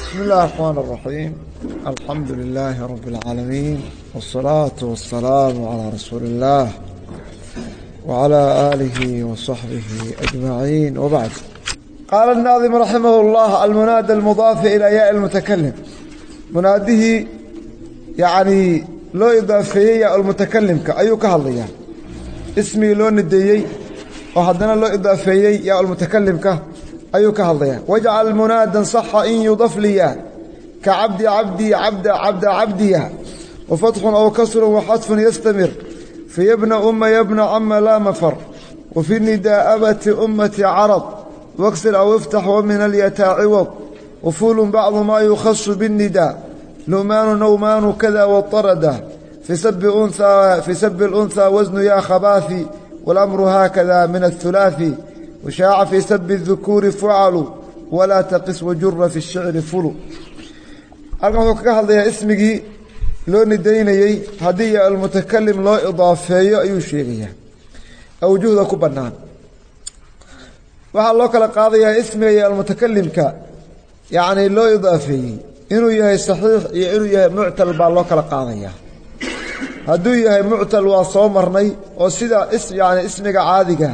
بسم الله الرحمن الرحيم. الحمد لله رب العالمين، والصلاة والسلام على رسول الله وعلى آله وصحبه أجمعين، وبعد. قال الناظم رحمه الله: المنادى المضاف إلى ياء المتكلم. مناده يعني لو إضافية ياء المتكلم كأيو كهضية اسمي لو نديي وحدنا لو إضافية ياء المتكلم كأيو كهضية. واجعل منادا صح إن يضاف لي كعبد عبدي عبد عبد عبدي، وفتح أو كسر وحذف يستمر في يبن يبن عم لا مفر، وفي النداء أبت أمتي عرض واكسر أو افتح ومن اليتاء عوض، وفول بعض ما يخص بالنداء لؤمان نومان كذا واضطردا، في سب الأنثى وزن يا خباثي، والأمر هكذا من الثلاثي، وشاع في سب الذكور فعل ولا تقس وجر في الشعر فلو. halkan wuxuu kaga hadlayaa ismigii loo nidaynayay hadii almutakallim loo idaafeeyo ayuu sheegayaa awjuhda ku banaan. waxa loo kala qaadayaa ismiga almutakallimka yaani loo idaafeeyay inuu yahay saxiix iyo inuu yahay mu'tal baa loo kala qaadayaa. haduu yahay mu'tal waa soo marnay oo sida yaani ismiga caadiga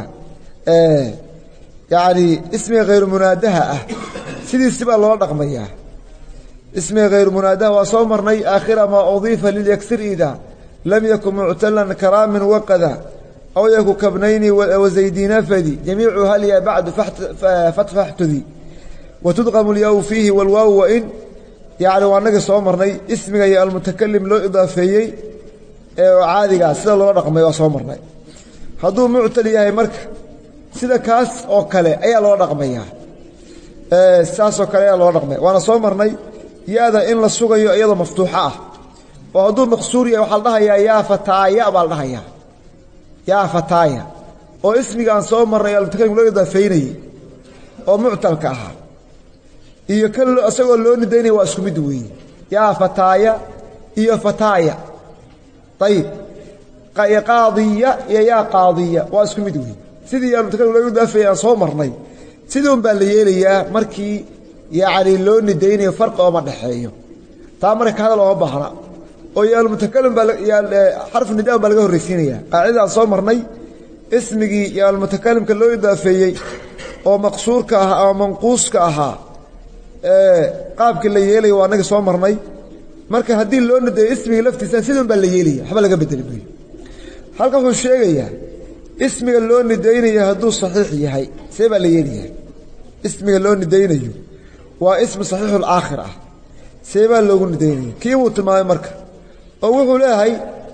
yaani ismiga غير munaadaha ah sidiisba loo dhaqmayaa. اسمي غير منادى وصومرني آخر ما أضيف لليكسر إذا لم يكن معتلا كرام وقذا أو يكن كابنين وزيدين فدي جميعها لي بعد فتفحت ذي وتدغم الياء فيه والواو وإن يعني وأنك صومرني اسمي المتكلم له إضافي عادي قاس سيدا الله رقمي وصومرني هذو معتل ياهي مرك سيدا كاس أو كلا أي الله رقمي ساس أو كلا الله رقمي وأنا صومرني ياذا إن لسوغيو أيضا مفتوحة وهدو مقصوري وحال دهيا يا فتايا بال دهيا يا فتايا واسمي كان سو مر يا المتكلم لو يضافيني او معتلك اها iyo kal asagoo loo nidaynay waa isku mid weey ya fataaya iyo fataaya tayib qaadiya ya qaadiya waa isku mid weey sidii yaa المتكلم loo yidaafayaa soo marnay sidoo baa la yeelayaa markii يعني لون نديني فرق أو ما دحيه تامرك هذا لو بحرا ويا المتكلم يا حرف النداء بلغه الرسينية قاعدة صومرني اسمي يا المتكلم كله إضافي أو مقصور كها أو منقوص كها قاب كل يلي وأنا صومرني مركه هدي اللون ندي اسمي لفتي سنسيدهم بالليلي حبل قبل تلبي هل كفوا الشيء يا اسمي اللون نديني هدو صحيح يهي سيب الليلي اسمي اللون نديني واسم صحيح الآخرة سيبا لوغو نديني كيف تلماي مركا او وحو لهي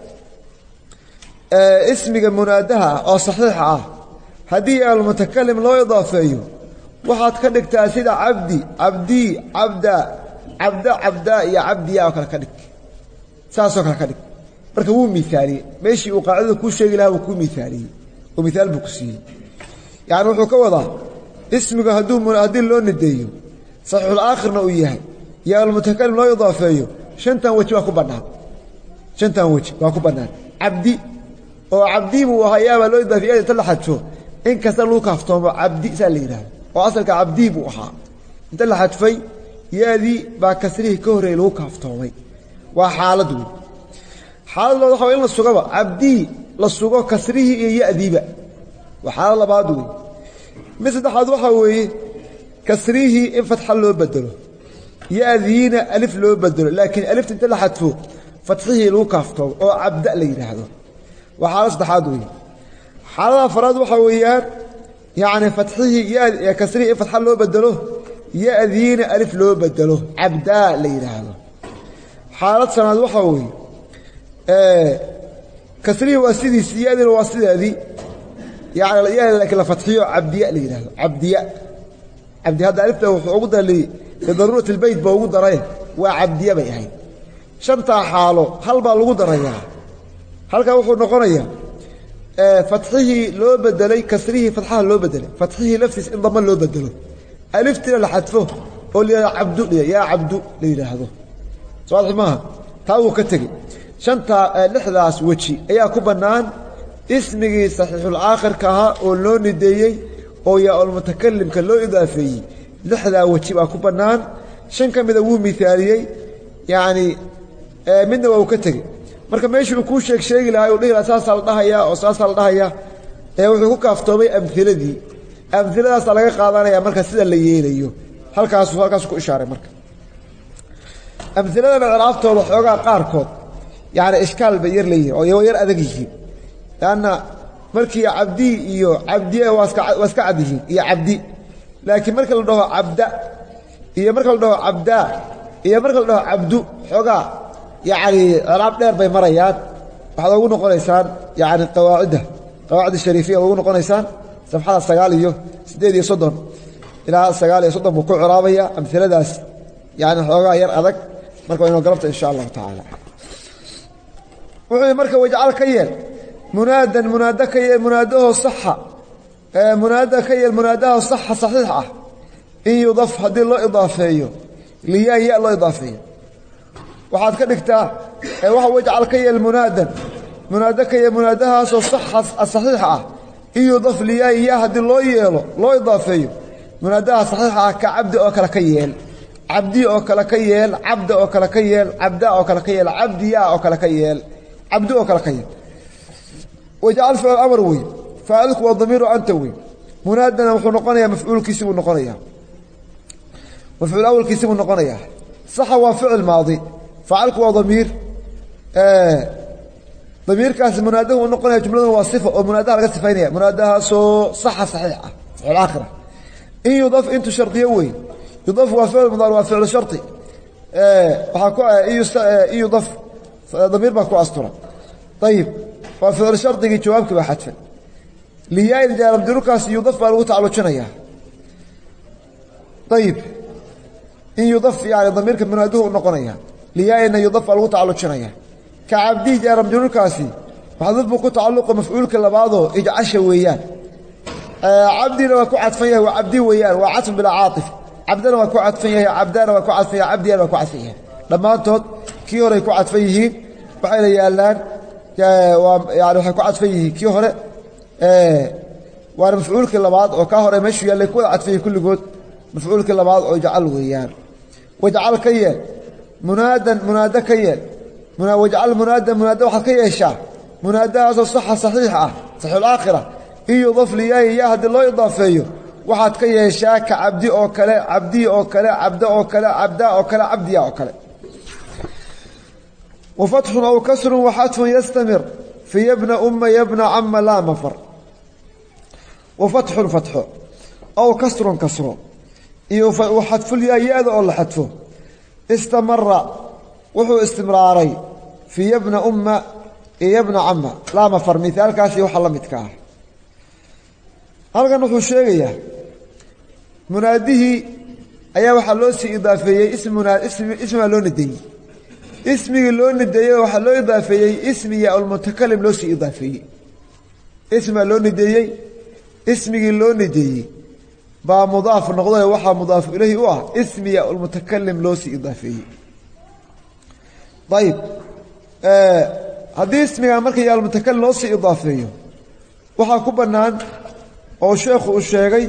اسمك منادها او صحيحة هدي المتكلم لو يضافيه waxaad ka dhigtaa sida abdi abdi abda abda abda ya abdi ya kala ka dhig saaso kala ka dhig marka wuu miisaali meeshii uu qaacida ku sheegi lahaa ku miisaali oo miisaal buu ku siiyay yaani wuxuu ka wadaa ismiga haduu munaadin loo nideeyo صحيح الآخر نوياه يا المتكلم لا يضافيه شنتان وجه واكو بنان شنتان وجه واكو بنان عبدي او عبدي وهيا لو يضافيه تلحد شو ان كسر لو كافتوم عبدي ساليرا واصلك عبدي بو اها انت لحد في يادي با كسريه كهري لو كافتومي وا حالده حال لو خو ان لسوغبا عبدي لسوغو كسريه ياديبا وحال لبادو مثل حد waxa weeye كسريه إن فتح له بدله يأذين ألف له بدله لكن ألف انت لحدفه فتحه له كافته أو عبدأ لي هذا وحالة تحادوي حالة فراد وحويات يعني فتحه يا كسريه إن فتح له بدله يأذين ألف له بدله عبدأ لي هذا حالة سند وحوي كسريه واسدي سيادة الواسدة هذه يعني لكن فتحه عبدياء لي هذا عبدياء عبد هذا ألف له عقدة لضرورة البيت بوجود رأيه وعبدية بيهاي شنطة حاله هل بالوجود رأيه هل كوخو نقريه فتحه لو بدلي كسره فتحه لو بدلي فتحه لفظ انضم لو بدله ألفت له لحذفه قول يا عبد يا عبد لي هذا سؤال ما تاو كتجي شنطة لحظة وجهي أيها كبنان اسمه صحيح الآخر كها ولون الديي أو يا المتكلم كلو إضافي لحظة وجهي أكو بنان shan kamida wuu mithaaliyay yani midna waa ka tagay marka meeshii ku sheegi lahaa oo dhihi asaas la dhahaya oo saas la dhahaya wuxuu ku kaaftoomay amthiladii amthiladaas laga qaadanaya marka sida la yeelayo halkaas ku ishaaray marka amthilada icraaftooda xoogaa qaarkood yani ishkaal bay yar leeyihiin oo yar adag yihiin laana markii cabdi iyo cabdiye waa iska cad yihiin iyo cabdi laakiin marka la dhaho cabda iyo marka la dhaho cabda iyo marka la dhaho cabdu xoogaa yani icraab dheer bay marayaan waxaad ugu noqonaysaan yani qawaacid shariifiya ugu noqonaysaan safxada 9 iyo 8 iyo 30 ilaa 9 iyo 30 buu ku ciraabaya amthiladaas yani xoogaa yar adag marka inoo galabta insha Allah taala wuxuu marka wajcal ka yeel munaadan munaada ka yeel munaadahu sahha munaada ka yeel munaadahu sahha saxiix ah in yudaf hadii loo idaafeeyo liya loo idaafeeyo waxaad ka dhigtaa waxa wajcal ka yeel munaadan munaada ka yeel munaadahaas sahha saxiix ah in yudaf liya hadii loo yeelo loo idaafeeyo munaadaha saxiix ah ka cabdi oo kala ka yeel cabdi oo kala ka yeel cabda oo kala ka yeel cabda oo kala ka yeel cabdiya oo kala ka yeel cabdu oo kala ka yeel wajcal fi'l amr way fa'alku wa dhamiru anta way munaadana wuxuu noqonayaa mafcuulkiisa uu noqonayaa mafcuul awlkiisa uu noqonayaa saxa waa fi'l maadi fa'alku wa dhamir dhamirkaas munaadahu uu noqonayaa jumladu waa sifa oo munaadaha laga sifaynaya munaadaha soo saxa saxiix ah fi'l aakhira in yudaf intu shartiyo way yudaf waa fi'l mudari waa fi'l sharti waxa ku yudaf ضمير ما كو أسطرة طيب وفي الشرط يجي جوابك بحذف لياء الجار مدركاس يضاف الوت على شنيا طيب إن يضاف يعني ضميرك من هدوء نقنيا لياء إن يضاف الوت على شنيا كعبدي جار مدركاسي فحذف بكو تعلق مفعولك اللي بعضه يجعل شويان عبدي لو كو عطفيه وعبدي ويان وعطف بلا عاطف عبدنا وكو عطفيه عبدنا وكو عطفيه عبدي وكو عطفيه لما تود kii hore ku cadfan yihiin waxay yaalaan yaani waxa ku cadfan yihiin kii hore waa mafcuulka labaad oo ka hore meeshu yaalay ku cadfay kulligood mafcuulka labaad oo jacal weeyaan wajcal ka yeel munaadan munaada ka yeel wajcal munaadan munaada waxa ka yeeshaa munaadahaas saxa saxiix ah saxiix aakhira iyo dhaf liyaa hadii loo idaafeeyo waxaad ka yeeshaa ka cabdi oo kale cabdi oo kale cabda oo kale cabda oo kale cabdiya oo kale وفتح أو كسر وحذف يستمر في ابن يبن عم لا مفر وفتح فتح أو كسر كسر وحذف الياء أو حذفه استمر وحو استمراري في ابن ابن عم لا مفر مثال كاسي وحلا متكاه هل نحو الشيء مناديه أيها وحلوسي إضافية اسم لون الدين اسمي لون الديه waxa loo idaafeeyay ismiga al-mutakalim loo sii idaafeeyay isma loo nideeyay ismigi loo nideeyay ba mudaaf noqday waxa mudaaf ilayhi u ah ismiga al-mutakalim loo sii idaafeeyay طيب hadii ismiga markii al-mutakalim loo sii idaafeeyo waxa ku banaan oo sheekhu uu sheegay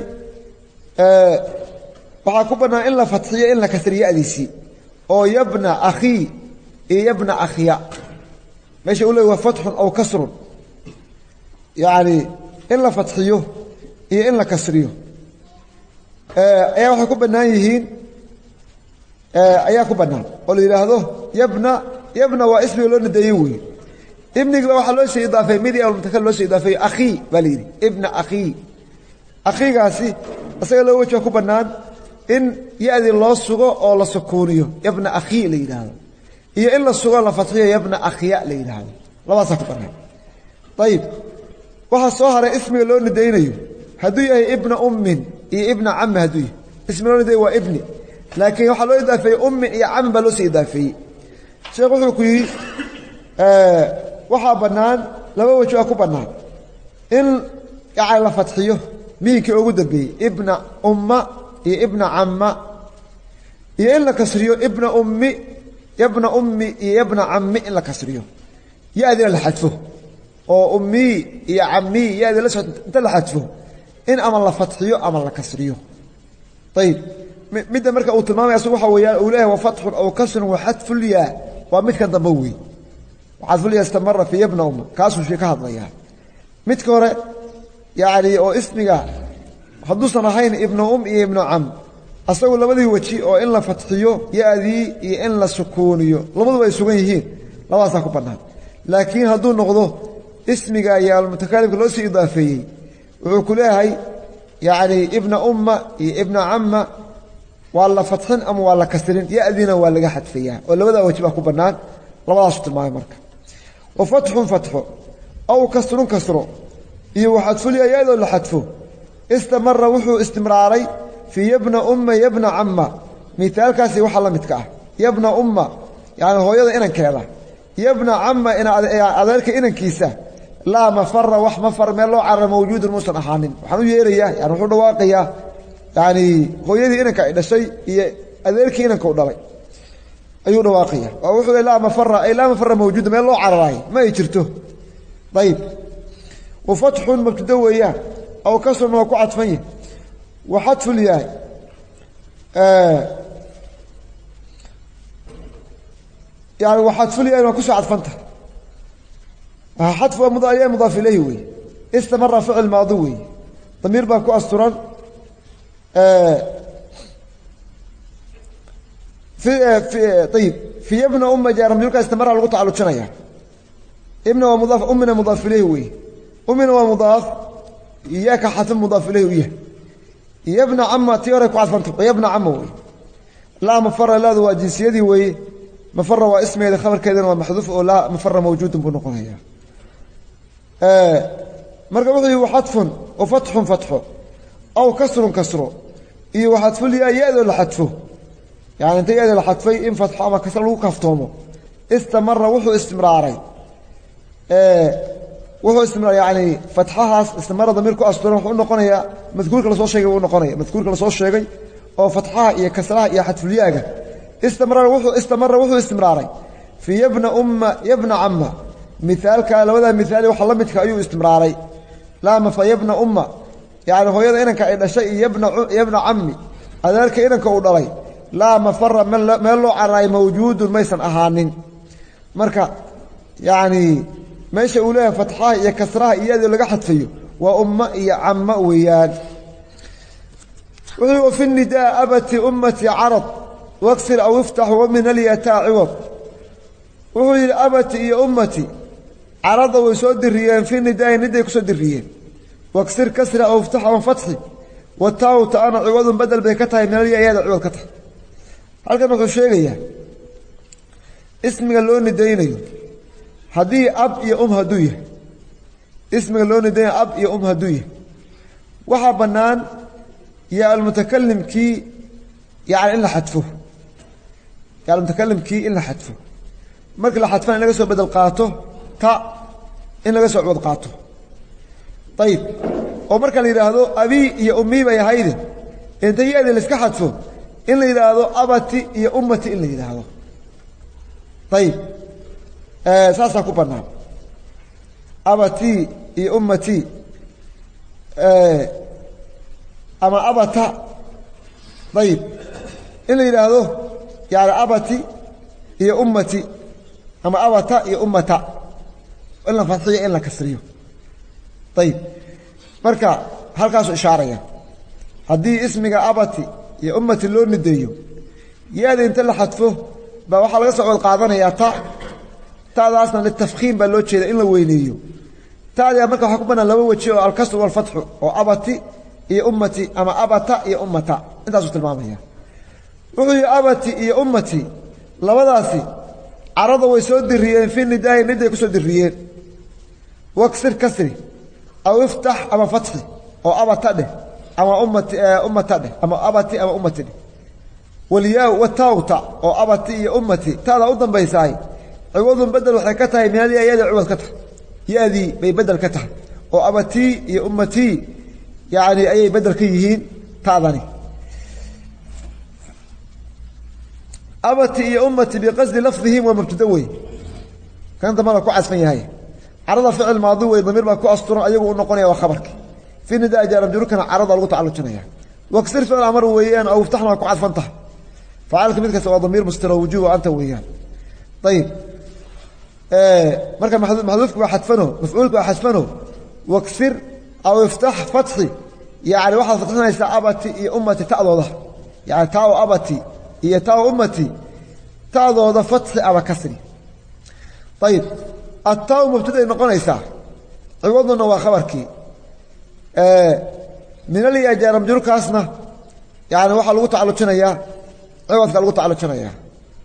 waxa ku banaan in la fatxiyo in la kasriyo adisi oo yabna akhi ابن أخياء ماشي يقول له فتح أو كسر يعني إلا فتحيه إلا كسريه أيها حكوب النايهين أيها حكوب الناي قولوا إلى هذا يبنى واسمه لون الديوي ابنك لو حلو شيء إضافي ميدي أو المتكلم له شيء إضافي أخي بليدي ابن أخي قاسي أسأل له وجه حكوب الناي إن يأذي الله السقو أو الله سكونيه ابن أخي ليد هذا هي إلا الصغار الفتحية يبنى أخياء ليلها لا سكبرها طيب waxa soo haray ismiga loo nidaynayo haduu yahay ibn iyo ibn am haduu ismiga loo niday waa ibni laakiin waxa loo idaafay ummi iyo am baa loo sii idaafay sheekhu wuxuu ku yiri waxa banaan laba waji ku banaan in yaay la fatxiyo miinka ugu dambeeyay ibn umma iyo ibn amma iyo in la kasriyo ibn ummi ibn ummi iyo ibn ammi in la kasriyo yaadi la xadfo oo ummi iyo ammi yaadi la soo inta la xadfo in ama la fatxiyo ama la kasriyo طيب midda marka uu tilmaamay asagu waxa weeyaan uu leeyahay wa fathun aw kasrun wa hadful yaa waa midka dambe weey hadful yaa istamara fi ibn kaasuu shii ka hadlaya midka hore yaani oo ismiga haduusan ahayn ibnu iyo ibnu am asagu labadii waji oo in la fatxiyo yaadii iyo in la sukuuniyo labaduba ay sugan yihiin labadaas ku banaan laakiin haduu noqdo ismiga ya al-mutakallim loo sii idaafeeyay wuxuu ku leeyahay yaani ibnu iyo ibnu amma wala fatxin ama wala kasrin yaadina waa laga xadfiyaa oo labada waji ba ku banaan labadaas tilmaamay marka wa fathun fathu aw kasrun kasru iyo waxad fuliya yaado la xadfo istamara wuxuu istimraaray fi ibn ibn amma mithaalkaasi waxa la midka ah ibn yaani hooyada inankeeda ibn amma ina adeerka inankiisa la mafarra wax mafar meel loo carar mawjuud musan ahaanin waxaan u yeerayaa yaani wuxuu dhawaaqayaa yaani hooyadii inanka ay dhashay iyo adeerkii inanka u dhalay ayuu dhawaaqaya oo wuxuu la mafarra mawjuud meel loo cararay ma ay jirto طيب وفتح مبتدا وياه او كسر ما ku cadfan وحذف الياء يعني وحذف الياء ما كسر عطفنته حذف مضاف اليه وي استمر فعل ماضي ضمير باكو استران في طيب في ابن جار ملك استمر على القطع على شنيا ابن ومضاف امنا مضاف اليه وي امنا ومضاف اياك حذف مضاف اليه ويه يا ابن عم تيرك وعطفنت يا ابن عم وي لا مفر لا ذو جنسيتي وي مفر واسمه اذا خبر كذا ومحذوف او لا مفر موجود بنقولها marka wuxuu xadfun oo fathun fathu aw kasrun kasru iyo xadfu yaado la xadfu yaani inta yaado la xadfay in fathu ama kasr lagu kaftoomo istamara wuxuu istimraaray wuxuu istimraaray yaani fathahaas istamara damirku astura wuxuu noqonayaa madkuurka la soo sheegay uu noqonayaa madkuurka la soo sheegay oo fathaha iyo kasraha iyo xadfu yaaga istamara wuxuu istimraaray fi ibn amma مثالك لودا مثالي waxa la midka ayuu istimraaray laama fa ibna yaani hooyada inanka ay dhashay ibna ammi adeerka inanka uu dhalay laama farra meel loo caray mawjuudun maysan ahaanin marka yaani meesha uu leeyahay fathaha iyo kasraha iyadoo laga xadfayo waa umma iyo amma weeyaan wuxuu fi nidaa abati ummati arad waqsir aw iftah wa min al-yata' iwad wuxuu abati iyo ummati عرض ويسود الريان في نداء نداء كسود الريان واكسر كسر أو افتح أو فتحي والتاو تانا عوض بدل بيكتها من اليا يا عوض كتها هل كان نقول شيء اسم اللون نداينه هدي أب يا هدويه اسم اللون نداي أب يا هدويه وحبنان يا المتكلم كي يعني إلا حتفه يا المتكلم كي إلا حتفه مرك لا حتفان إلا جسوا بدل قاته in laga soo cod qaato tayib oo marka la yiraahdo abi iyo ummi bay hayde inta yeeda la iska xadfo in la yiraahdo abati iyo ummati in la yiraahdo tayib saasa ku banaan abati iyo ummati ama abata tayib in la yiraahdo yaani abati iyo ummati ama abata iyo ummata إلا فتحية إلا كسرية طيب مركا هالكاس إشارة هدي اسمك أبتي يا أمتي اللون نديو يا ذي انت اللي حتفه بوحى القصع والقاضنة يا تاء أصلا للتفخيم بلوتشي إلا وينيو تاء يا مركا حكمنا لو وتشيو الكسر والفتح وأبتي يا أمتي أما أبتا يا أمتا انت أصوت المامية ويا أبتي يا أمتي لوضاسي عرض ويسود الريان في النداء نداء كسود الريان واكسر كسري او افتح اما فتحي او ابتده اما امتده اما ابتي اما امتي والياء والتاء او ابتي يا امتي تادا u dambaysay ciwadun badal waxay ka tahay meel yaada ciwad ka tahay yaadi bay badal ka tahay oo abati iyo ummati yaani ay badal ka yihiin taadani أبتي يا أمتي بقصد لفظهم ومبتدوي كان ضمانه كو عسفن يحيى عرض فعل ماضي وضمير ما كو أسطر أيغو نقونيا وخبرك في نداء جار مجرور كان عرض لو تعالى جنيا waksir ficil amar weeyaan aw iftaxna waa ku cadfan tahay facaalka mid kasta waa damiir mustira wujuub anta weeyaan ayib marka maxduufku waa xadfano mafcuulku waa xadfano waksir aw iftax fatxi yani waxaad fatxinaysaa abati iyo ummati ta'dooda yani taa abati iyo taa ummati ta'dooda fatxi aba kasri ayib attaa mubtaday noqonaysaa ciwaduna waa khabarkii min alya jaara majruurkaasna yani waxaa lagu tacalujinayaa ciwadka lagu tacalujinayaa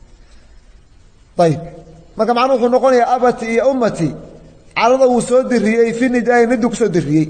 ayib marka macnuu wuxuu noqonayaa abati iyo ummati carada wuu soo diriyey fi nidaai nidu kusoo diriyey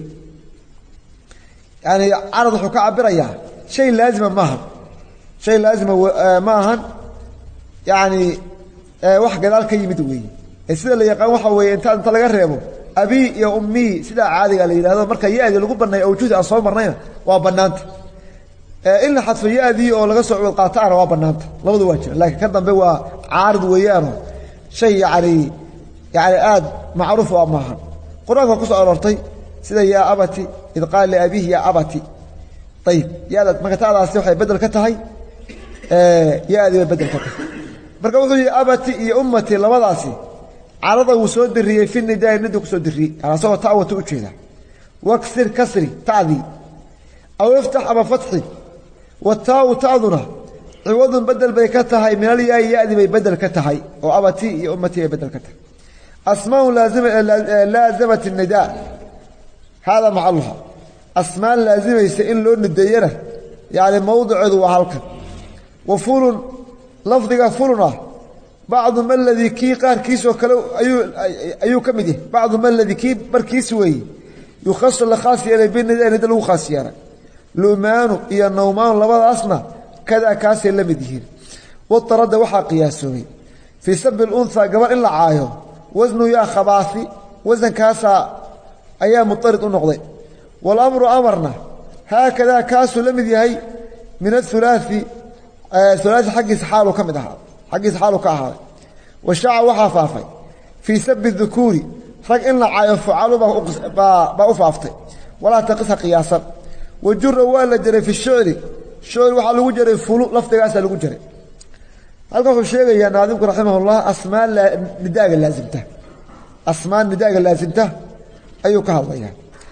yani carad wuxuu ka cabirayaa shay laazima maahan shay laazima ma ahan yani wax gadaal ka yimid weeye sida la yaqaan waxa weeye inta laga reebo abi iyo ummi sida caadiga la yiraahdo marka yaadi lagu banay awjuud aan soo marnayna waa banaanta in la xadfo yaadi oo laga soo cod qaataana waa banaanta labadu waa jira laakiin ka dambe waa caarid weeyaan shay yani aad macruuf waa maaha quraanka ku soo aroortay sida ya abati id qaal li abihi ya abati tayib yaada marka taadaasi waxay bedel ka tahay yaadi bedel ka tahay marka wuxuu yiri abati iyo ummati labadaasi carada uu soo diriyay fi nidaai nidu ku soo diriyay asoo taawatu u jeeda waksir kasri ta'di aw iftax aba fathi wataaw ta'duna ciwadun badal bay ka tahay min alyaa yaadi bay badal ka tahay oo abati iyo ummati ay badal ka tahay asmaa laazimat an-nidaa hada macaluha asmaa laazimaysa in loo nideeyana yani mawduceedu waa halkan wa fulun lafdiga fuluna بعض ما الذي كي قار كيسو كلو أيو كمده بعض ما الذي كي بركيس وي يخص لخاص يعني بين ندى له خاص يعني لؤمان يا النومان لبعض أصلا كذا كاس لم يدهين والطرد وحى قياسه في سب الأنثى قبل إلا عايو وزنه يا خباثي وزن كاسا أيام مضطرد النقضي والأمر أمرنا هكذا كاس لم يدهي من الثلاثي ثلاثي حق حاله كمده حقيس حاله كهذا والشاع وحفافي في سب الذكور رج إن عايف فعله بأفافته ولا تقصها قياسا والجر ولا جري في الشعر وحاله جري فلو لفظ قاسا له جري هل قف الشيء يا ناظمك رحمه الله أسماء نداء اللازمته أسماء نداء اللازمته أيو كهذا يعني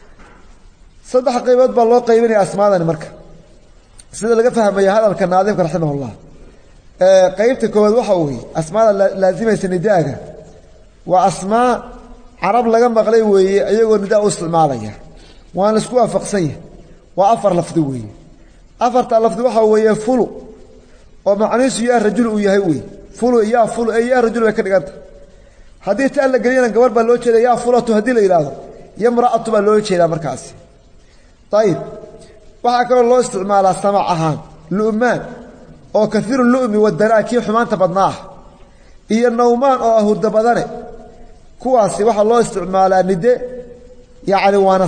صدح قيمات بالله قيمني أسماء المركة سيدا لقى فهم يا هذا الكناظمك رحمه الله qaybta koowaad waxa weeye asmaada laazimaysa nidaaga waa asmaa carab laga maqlay weeye ayagoo nidaa u isticmaalaya waan la isku waafaqsan yahay waa afar lafdi weeye afarta lafdi waxa weeye fulu oo macnihiisu yaa rajul uu yahay weeye fulu yaa rajul way ka dhiganta haddii taa la geliyana gabar baa loo jeedaa yaa fulatu haddii la yidhaahdo yamra'atu baa loo jeedaa markaasi ayib waxaa kaloo loo isticmaalaa samac ahaan lu'maan oo kathiru lu'mi wadaraaki xumaanta badnaa iyo nawmaan oo hurda badane kuwaasi waxa loo isticmaalaa nide yaani waana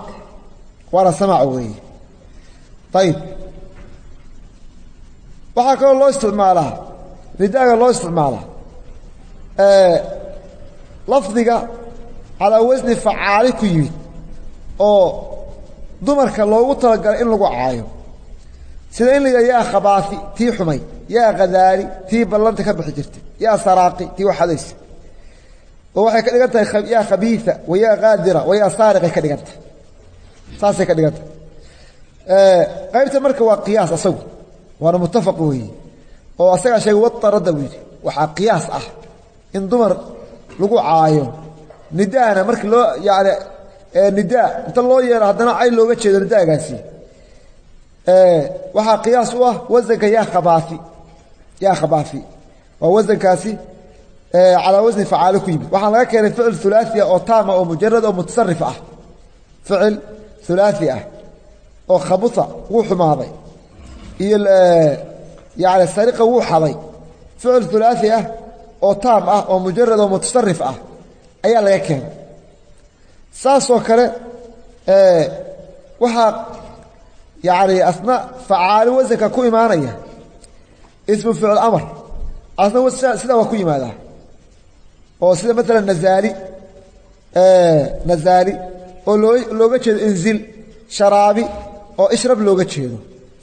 samaac weeye tayib waxa kaloo loo isticmaalaa nidaaga loo isticmaalaa lafdiga ala wasni facaali ku yimid oo dumarka loogu talagalay in lagu caayo sida in la yaa khabaafi tii xumay yaa qadaari tii ballanta ka bixi jirtay yaa saraaqi tii waxadays oo waxay ka dhigan tahay yaa khabiitha wa yaa qaadira wa yaa saariqi ka dhigan tahay saasay ka dhigan tahay qaybta marka waa qiyaas asagu waana muttafaq weeye oo asaga shay watarada weeye waxa qiyaas ah in dumar lagu caayo nidaana markii loo yaani nidaa inta loo yeero haddana ay looga jeedo nidaagaasi waxa qiyaas u ah wasanka yaa khabaafi waa wasankaasi على وزن فعال كيب waxaan laga keenay ficil thulathi oo taama oo mujarrad oo mutasarrif ah ficil thulathi ah oo khabuta wuu xumaaday iyo yaani sariqa wuu xaday ficil thulathi ah oo taam ah oo mujarrad oo mutasarrif ah ayaa laga keenay saasoo kale waxa yaani asna facaal wasanka ku imaanaya ismu ficil amr asna sida waa ku yimaada oo sida mesela nazaali oo looga jeedo inzil sharaabi oo ishrab looga jeedo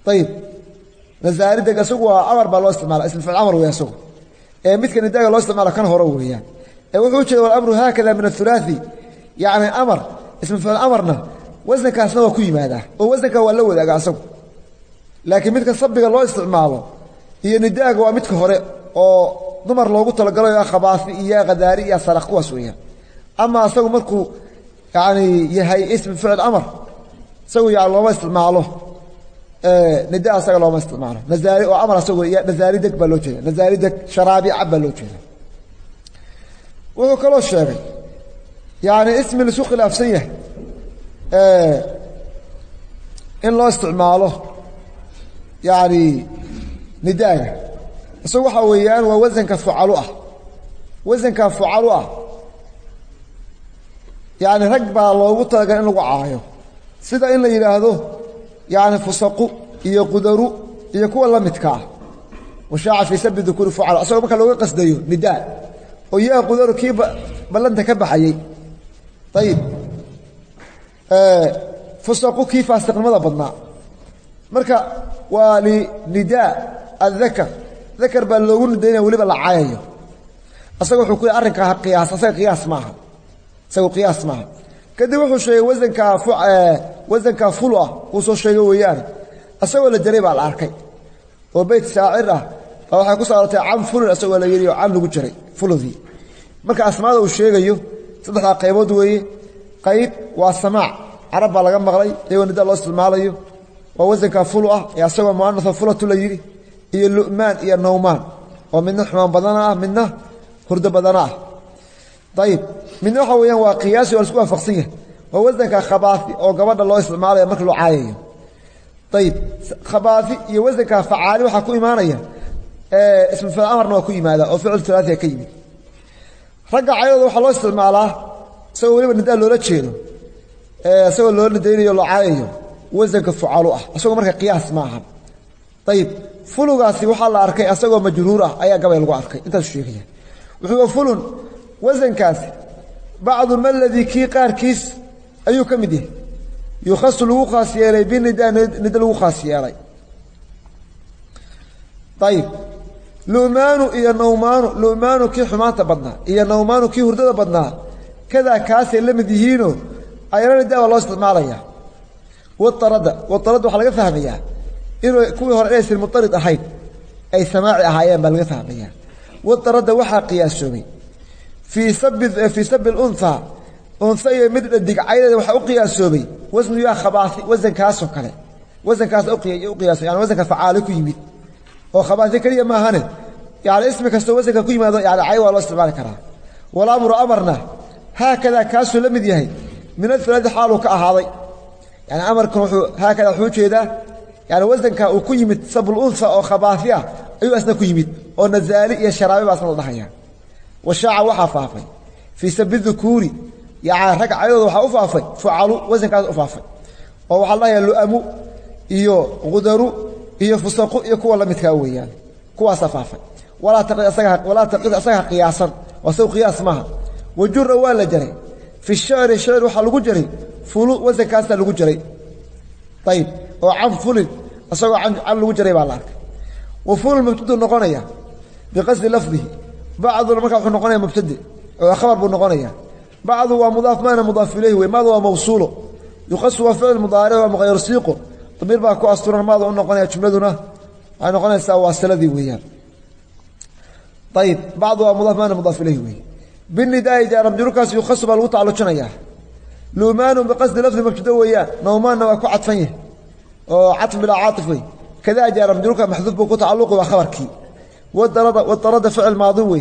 ayib nazaarideg isagu waa amar baa loo isticmaala ism ficil amar weeye isagu midka nidaaga loo isticmaalo kan hore weeyaan wuxuu jeeda walamru haakada min athulaathi yacni amar ism ficil amarna wasankaasna waa ku yimaadaa oo wasanka waa la wadaagaa isagu laakiin midka sabiga loo isticmaalo iyo nidaaga waa midka hore oo dumar loogu talagalo khabaafi iyo qadaari iyo saraq kuwaas weeyaan ama isagu markuu yani yahay ism ficil amar isagu yaa looma isticmaalo nidaa asaga looma isticmaalo nazaari oo amar asagu iyo nazaarideg baa loo jeeda nazaarideg sharaabi cab baa loo jeeda wuxuu kaloo sheegay yani ismi lisu khilaafsan yahay in loo isticmaalo yani nidaaga isagu waxaa weeyaan waa wasanka fucalu ah wasanka fucalu ah yani rag baa loogu talagalay in lagu caayo sida in la yidhaahdo yani fusaqu iyo qudaru iyo kuwa la midka ah washaaca fii sabi dukuri fucala isagoo marka looga qasdayo nidaa oo yaa qudaru kii ballanta ka baxayey ayib fusaqu kii faasiqnimada badnaa marka waa linidaa adakar dakar baa loogu nidaynaya weliba la caayayo asaga wuxuu ku yidhi arrinkaa qiyaas asaga qiyaas maaha isagu qiyaas maaha kadib wuxuu sheegay wasankaa fulu ah uu soo sheegay weeyaan isagoo la jaray baa la arkay oo beyt shaacir ah baa waxay ku soo arortay can fulin isagoo la yidhi oo can lagu jaray fuludii marka asmaada uu sheegayo saddexdaa qaybood weeye qayb waa samaac carab baa laga maqlay iyagoo nidaa loo isticmaalayo waa wasankaa fulu ah ee asagoo mu'anasa fulatu la yidhi iyo lu'maan iyo nawmaan oo midna xumaan badana ah midna hurdo badana ah ayib midna waxa weeyaan waa qiyaasi oo isku waafaqsan yahay waa wasanka khabaafi oo gabadha loo isticmaalayo marka loo caayayo ayib khabaafi iyo wasanka facaali waxaa ku imaanaya ismu ficil amarna waa ku yimaada oo ficil thulaathiya ka yimid ragga caydooda waxaa loo isticmaalaa isagoo weliba nidaa loola jeedo isagoo loola nidaynayo loo caayayo wasanka fucalu ah isagoo marka qiyaas ma aha ayib fulugaasi waxaa la arkay isagoo majruur ah ayaa gabay lagu arkay intaasu sheegaya wuxuu fulun wasankaasi bacdu maladii kii qaarkiis ayuu ka mid yahay yukhasu lagu khaas yeelay binidaa nida lagu khaas yeelay ayib lu'maanu iyo nawmaanu lu'maanu kii xumaanta badnaa iyo nawmaanu kii hurdada badnaa kadaa kaasay la mid yihiinoo ayana nidaa baa loo isticmaalaya waarada waxaa laga fahmayaa inuu kuwii hore inaysan muarid ahayn ay samaaci ahaayeen baa laga fahmayaa waarada waxaa qiyaasoobay fii sabi lunhaa unha iyo mid dhadig caydeeda waxaa u qiyaasoobay wasnu yaa khabaai wasankaasoo kale wasankaas uqiyaas yani wasanka facaali ku yimid oo khabaai keliya maahane yani ismi kastoo wasanka ku yimaado yani cay waa loo isticmaali karaa walamru amarna haakadaa kaasuu la mid yahay min athulaadi xaaluu ka ahaaday yani amarkan wuxuu haakada wuxuu ujeedaa yani wasanka uu ku yimid sabulunha oo khabaai ah ayuu asna ku yimid oo nazaali iyo sharaabi baa asna la dhahaya washaaca waxaa faafay fii sabi dukuuri yani rag caydooda waxaa u faafay fucalu wasankaas u faafay oo waxaa la dhahayaa lu'amu iyo qudaru iyo fusaqu iyo kuwa la midkaa weeyaan kuwaasaa faafay walaa taqid asaga qiyaasan oo isagu qiyaas maaha wajura waa la jaray fi shicri shicr waxaa lagu jaray fulu wasankaasaa lagu jaray ayib oo can fulin isagoo can lagu jaray baa la arkay wa fulun mubtadu noqonaya biqasdi lafdihi bacduna markaa wuxuu noqonaya mubtade oo khabar buu noqonaya bacdu waa mudaaf maana mudaaf ilayhi wey maadu waa mawsuulo yuqasu waa ficil mudaaric waa muqayar siiqo damiir baa ku asturan maada u noqonaya jumladuna waxay noqonaysaa waasiladii weeyaan ayib bacdu waa mudaaf maana mudaaf ilayhi wey binidaai jaaramjurkaas yukhasu baa lagu tacalujinayaa lu'maanu biqasdi lafdi mubtada weeyaan nawmaanna waa ku cadfan yahay oo cadf bilaa caatif wey kadaa jaaramjurka maxduuf buu ku tacalluqi waa khabarkii wadarada ficil maadi wey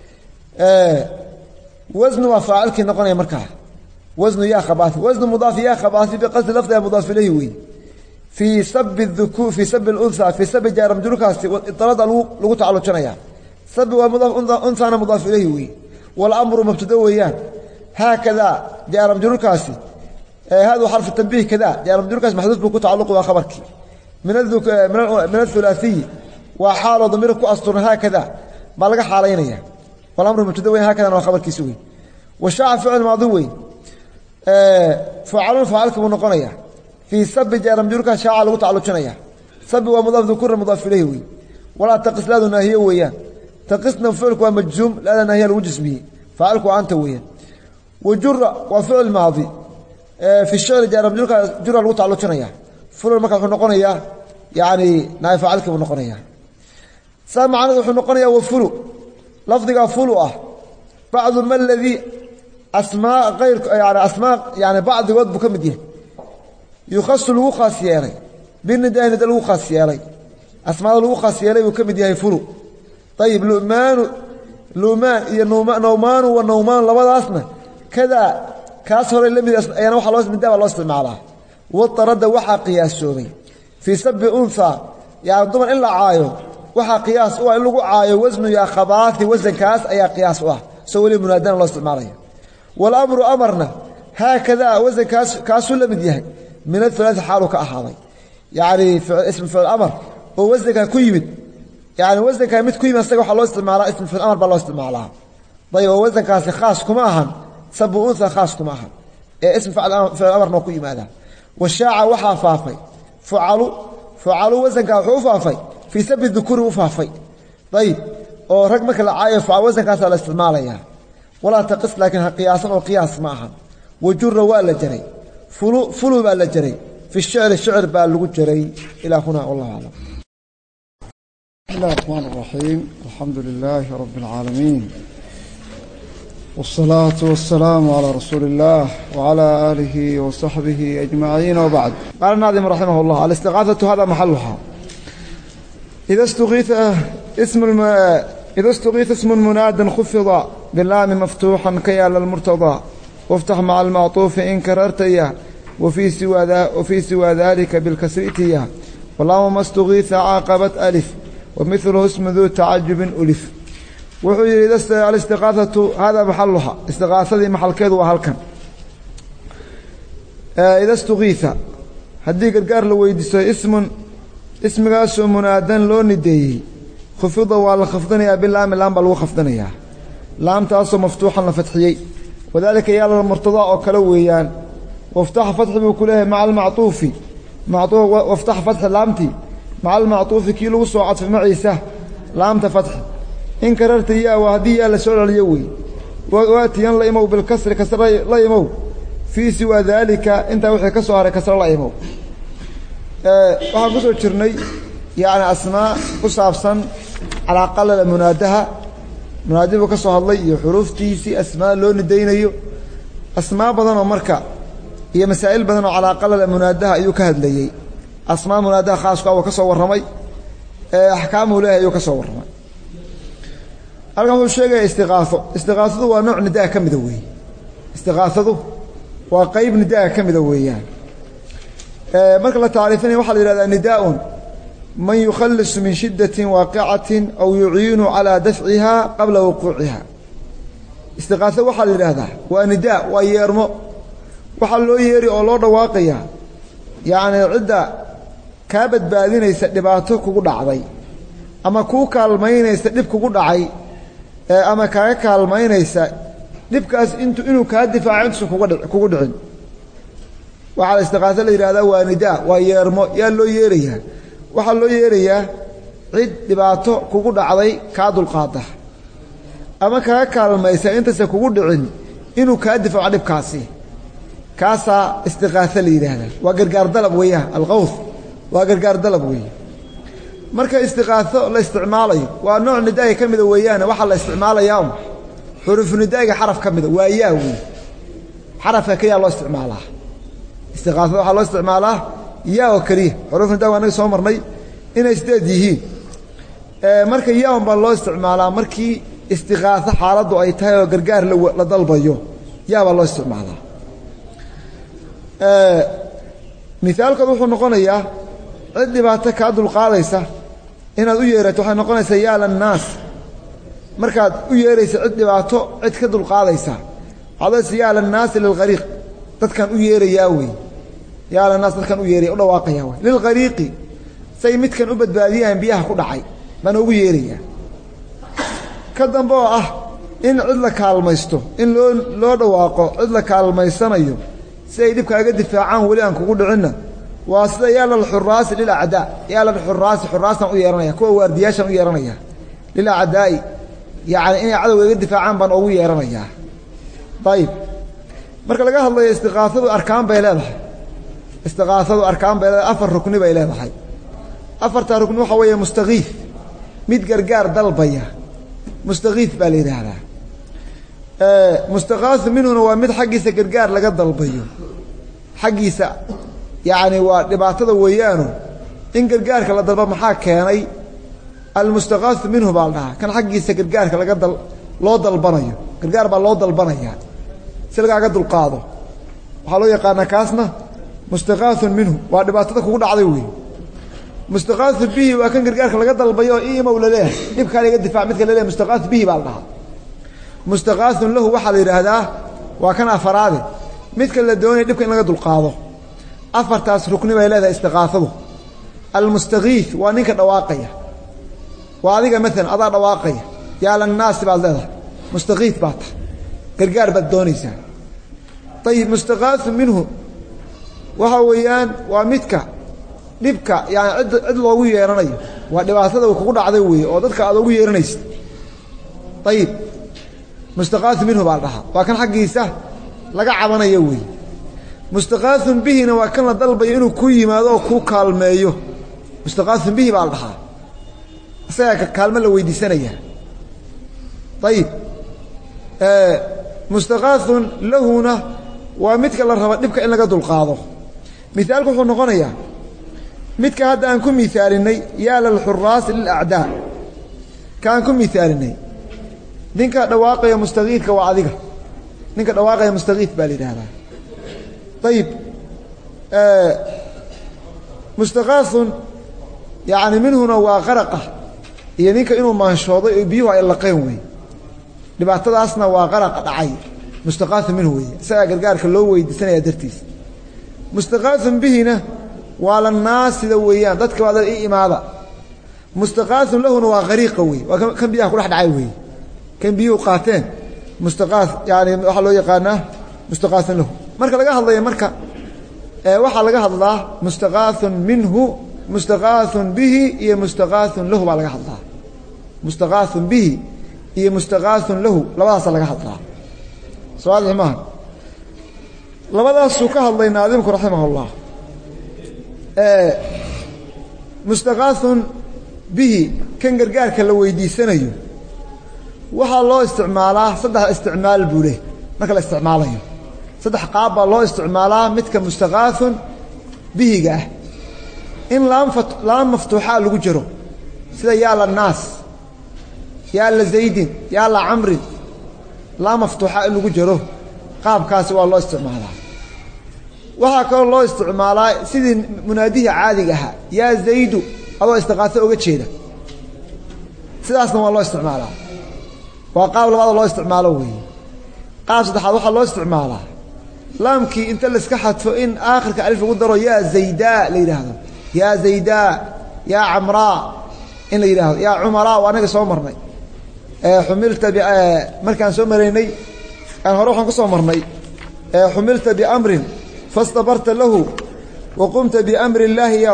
wasnu waa faacilkii noqonaya markaa wasnu yaa khabaai wasnu mudaaf yaa khabaai biqasdi lafdiga mudaaf ilayhi wey fii sabi lunha fii sabi jaaramjurkaasi darada lagu tacalujinaya sabi waa mudaaf unhaana mudaaf ilayhi wey walamru mubtada weeyaan haakadaa jaaramjurkaasi hadu xarfu tanbiih kada jaaramjurkaas maxduuf buu ku tacalluqi waa khabarkii min athulaathiyi waa xaaloo damiir ku asturan haakada baa laga xaalaynaya walamru mubtada weyan haakadana waa khabarkiisi wey washaaca ficil maadi wey fucalun faacilka buu noqonaya fii sabi jaaramjurkaas shaaca lagu tacalujinaya sabi waa mudaaf dhukura mudaaf ilayhi wey walaa taqis laadu naahiye weeyaan taqisna ficilku waa majzuum laada naahiya lagu jismiyey faacilku waa anta weeyaan wajura waa ficil maadi fi shicri jaarab jura lagu tacalujinayaa fulul markaa wuxuu noqonayaa yani naay faacilkii buu noqonayaa saa macnadu wuxuu noqonayaa wafulu lafdigaa fulu ah bacdu ma ladii asmaa ayr yani asmaa yani bacdigood buu ka mid yahay yukhasu lagu khaas yeelay binidaa nida lagu khaas yeelay asmaada lagu khaas yeelay buu ka mid yahay fulu ayib lumaan iyo nawmaanu wa nawmaan labadaasna kadaa kaas hore lamid ayana waxa loo nidaa baa loo isticmaalaa watarada waxaa qiyaasoobay fii sabi unha yani dumar in la caayo waxaa qiyaas u ah in lagu caayo wasnu ya khabaati wasankaas ayaa qiyaas u ah soo weli munaadana loo isticmaalaya walamru amarna haakadaa wasankaas kaasuu la mid yahay min athulaati xaalu ka ahaaday yani ism ficil amar oo wasankaa ku yimid yani wasankaa mid ku yimid asaga waxaa loo isticmaalaa ism ficil amar baa loo isticmaalaa ayib oo wasankaasi khaas kuma ahan sabu unha khaas kuma ahan ee ism ficil amar noo ku yimaada washaaca waxaa faafay fucalu wasankaa wuxuu u faafay fii sabi dukuri u faafay ayib oo rag marka la caayo wasankaasaa la isticmaalayaa walaa taqis laakiin ha qiyaasan oo qiyaas ma ahan wajura waa la jaray fulu baa la jaray fi shicri shicr baa lagu jaray ilaa huna wallahu aclam بسم الله الرحمن الرحيم الحمد لله رب العالمين والصلاة والسلام على رسول الله وعلى آله وصحبه أجمعين وبعد قال الناظم رحمه الله الاستغاثة هذا محلها إذا استغيث اسم مناد خفض باللام مفتوحا كيال المرتضى وافتح مع المعطوف إن كررت إياه وفي سوى ذلك بالكسر إتياه والله ما استغيث عاقبت ألف ومثله اسم ذو تعجب ألف وحجر الاستغاثة هذا محلها استغاثة محل كذا وهلكن إذا استغيث هديك القار لو يدس اسم قاسو منادن لو نديه خفضه ولا خفضنيا باللام اللام بل وخفضنيا لام تاسو مفتوحا لفتحيي وذلك يا المرتضى او كلويان وافتح فتح بكله مع المعطوف وافتح فتح لامتي مع المعطوف كي لو سو عطف معيسه لامته فتح إن كررت إياه وهدية لسؤال اليوي واتيان لا يمو بالكسر كسر لا يمو في سوى ذلك انت وحي كسر كسر لا يمو waxaan ku soo jirnay yani asmaa ku saabsan ala qalal munaadaha munaadibu ka soo hadlay iyo xuruuftiisi asmaa loo nidaynayo asmaa badan oo marka iyo masaa'il badan oo ala qalal munaadaha ayuu ka hadlayay asmaa munaadaha khaas ka ka soo waramay ahkaamu leeyahay ayuu ka soo waramay halkan wuxuu sheegay istiqaasadu waa nooc nidaa ka mid weey istiqaasadu waa qayb nidaa ka mid weeyaan marka la taariifinayo waxa la yiraahdaa nidaa'un man yukhallis min shiddatin waqi'atin aw yu'inu ala daf'iha qabla wuqu'iha istiqaasa waxa la yiraahdaa waa nidaa waa yeermo waxa loo yeeri oo loo dhawaaqaya yaani cidda ka badbaadinaysa dhibaato kugu dhacday ama ku kaalmaynaysa dhib kugu dhacay ama kaaga kaalmaynaysa dhibkaas inuu ka difaaco kugu dhicin waxa istiqaasa la yiraahdaa waa nidaa waa yeermo yaa loo yeerayaa waxa loo yeerayaa cid dhibaato kugu dhacday ka dulqaada ama kaaga kaalmaysa intaas kugu dhicin inuu ka difaaco dhibkaasi kaasa istiqaasa la yiraahdaa waa gargaar dalab weeyaa alqawth waa gargaar dalab weeyaa marka istiqaaso la isticmaalayo waa nooc nidaa ka mid weeyaan waxa la isticmaalayaa xuruf nidaaga xaraf ka mid waa yaa weey xarafka kaliya loo isticmaalaa istiqaasada waxa loo isticmaalaa yaa oo kaliya xuruf nidaa waa soo marnay inay sideed yihiin marka yaa baa loo isticmaalaa markii istiqaaso xaaladu ay tahay oo gargaar la dalbayo yaa baa loo isticmaalaa misaalka wuxuu noqonayaa cid dhibaato ka dulqaadaysa inaad u yeerato waxay noqonaysaa yaa lan naas markaad u yeerayso cid dhibaato cid ka dulqaadaysa hadaas yaa lan naas lil ghariq dadkan u yeerayaa way yaa lan naas dadkan u yeeray u dhawaaqaya way lil ghariqi say midkan u badbaadiyaan biyaha ku dhacay baan ugu yeerayaa ka dambe oo ah in cid la kaalmaysto in loo dhawaaqo cid la kaalmaysanayo si ay dibkaaga difaacaan wali aan kugu dhicinna واسدا يالا الحراس للأعداء يالا الحراس حراسنا ويرانيا كوا واردياشا ويرانيا للأعداء يعني إني عدو يدفع عن بان أو يرانيا طيب marka laga hadlayo istiqaafadu arkaan bay leedahay istiqaafadu arkaan bay leedahay afar rukni bay leedahay afarta rukni waxa weeye mustaqiif mid gargaar dalbaya mustaqiif baa leedahay mustaqaaf minuna waa mid xaqiisa gargaar laga dalbayo xaqiisa yaani waa dhibaatada weeyaano in gargaarka la dalba maxaa keenay almustaqaaf minhu baa dhaha kan xaqiisa gargaarka laga loo dalbanayo gargaar baa loo dalbanaya silgaaga dulqaado waxa loo yaqaan kaasna mustaqaaf minhu waa dhibaatada kugu dhacday weey mustaqaaf bihi waa kan gargaarka laga dalbayo iima walaaleeh dibka laga difaac midka leeyahay mustaqaaf bihi baa dhaha mustaqaaf lahu waxa la yiraahdaa waa kan afaraade midka la doonay dibka in laga dulqaado afartaas rukni bay leedahay istiqaafadu almustaqiif waa ninka dhawaaqaya waa adiga midna adaa dhawaaqaya yaa lan naas baa leedahay mustaqiif baata gargaar bad doonaysa tayib mustaqaaf minhu waxa weeyaan waa midka dibka yaani cid loogu yeeranayo waa dhibaatada uu kugu dhacday weey oo dadka aad ugu yeeranaysid tayib mustaqaaf minhu baa dhaha waa kan xaqiisa laga cabanayo weey mustaqaaf bihina waa kan la dalbayo inuu ku yimaado oo ku kaalmeeyo mustaqaaf bihi baa dhaha asaga kaalmo la weydiisanaya tayib mustaqaaf lahuna waa midka la rabo dibka in laga dulqaado mithaalku wuxuu noqonayaa midka hadda aan ku miisaalinay yaa lal hurraas lil a'daa kaan ku miisaalinay ninka dhawaaqaya mustaqiifka waa adiga ninka dhawaaqaya mustaqiif baa leeyahay tayib mustaqaaf yaani minhuna waa qaraqa iyo ninka inuu maanshoodo biyuhu ay laqeen way dhibaatadaasna waa qaraq dhacay mustaqaaf minhu way isaga gargaarka loo weydiisanaya dartiis mustaqaaf bihina waa la naasida weeyaan dadka wada iimaada mustaqaaf lahuna waa qariiqa way waa kan biyaha ku dhex dhacay way kan biyuhu qaateen mustaqaaf yaani waxa loo yaqaanaa mustaqaaf lahu marka laga hadlayo marka waxa laga hadlaa mustaqaaf minhu mustaqaaf bihi iyo mustaqaaf lahu baa laga hadlaa mustaqaaf bihi iyo mustaqaaf lahu labadaas laga hadlaa su'aal ma labadaas uu ka hadlay naadimku rahimahullah mustaqaaf bihi kan gargaarka la weydiisanayo waxa loo isticmaalaa saddex isticmaal buule marka la isticmaalayo saddex qaab baa loo isticmaalaa midka mustaqaaf bihiga in laam maftuuxa lagu jiro sida yaa la naas yaa la zaydin yaa la amr la maftuuxa lagu jiro qaabkaas waa loo isticmaalaa waxa kale loo isticmaalaa sidii munaadiga caadiga ah yaa zaydu adoo istiqaafo uga jeeda sidaasna waa loo isticmaalaa waa qaab labaad loo isticmaalo weey qaab saddexaad waxa loo isticmaalaa laamkii inta la iska xadfo in aakhirka alif lagu daro yaa zayda la yiraahdo yaa zayda yaa amra in la yiraahdo yaa umara waa anaga soo marnay xumilta bi markaan soo mareynay aan hore waxaan ku soo marnay xumilta bi amrin fastabarta lahu wa qumta bi amri allah ya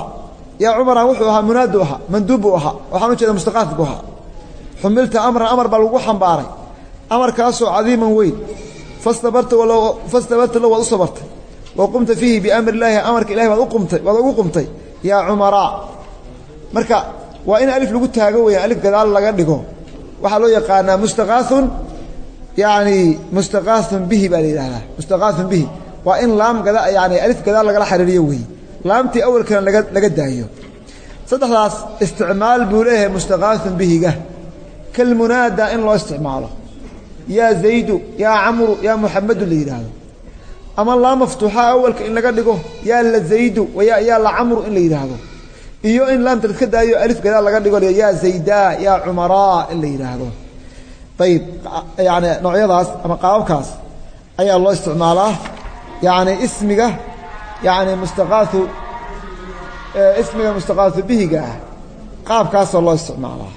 umara wuxuu ahaa munaadu ahaa mandub ahaa waxaan u jeedaa mustaqaaf buha xumilta amar baa lagu xambaaray amarkaas oo cadiiman weyn fastabarta lahu wa sabarta wa qumta fihi bi amri allah amarka ilaahi waad ugu qumtay ya umara marka waa in alif lagu taago weeyaan alif gadaal laga dhigo waxa loo yaqaanaa mustaqaafun yaani mustaqaafun bihi baa leeyahay mustaqaafun bihi waa in laam gada yaani alif gadaal laga xariiriyo weey laamtii awalkan laga daayo saddexdaas isticmaal buu leeyahay mustaqaafun bihiga kal munaada in loo isticmaalo ya zaydu ya amru ya muhammad leeyahay ama laam maftuuxa awalka in laga dhigo ya la zaydu wa ya la amru in leeyahay iyo in laamta ka daayo alif gadaal laga dhigo ya zayda ya umara in leeyahay طيب يعني نوعيadaas ama qaabkaas ayaa loo isticmaalaa يعني اسمiga يعني mustaqaaf اسمiga mustaqaaf bihiga qaabkaas loo isticmaalaa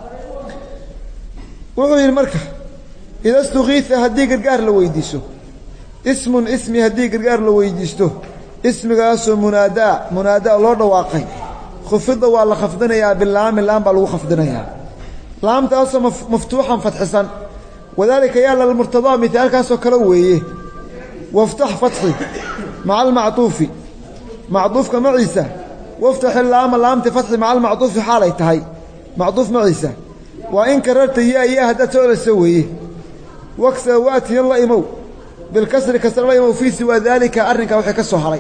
wuxuu yiri marka idastuqiitha hadii gargaar la weydiiso ismun ismi hadii gargaar la weydiisto ismigaasoo munaadaa loo dhawaaqay khufida waa la khafdinayaa bilaami laam baa lagu khafdinayaa laamtaasoo maftuuxan fatxisan wadaalika yaa lalmurtadaa mithaalkaasoo kale weeye waftax fatxi maca almactuufi macduufka maciisa waftaxi laama laamti fatxi maca almacduufi xaalay tahay macduuf maciisa waa in kararta yaa haddaad soo celisa weeye waksa waatiyan la imow bilkasri kasra la imow fii siwaa daalika arrinkaa wixii ka soo haray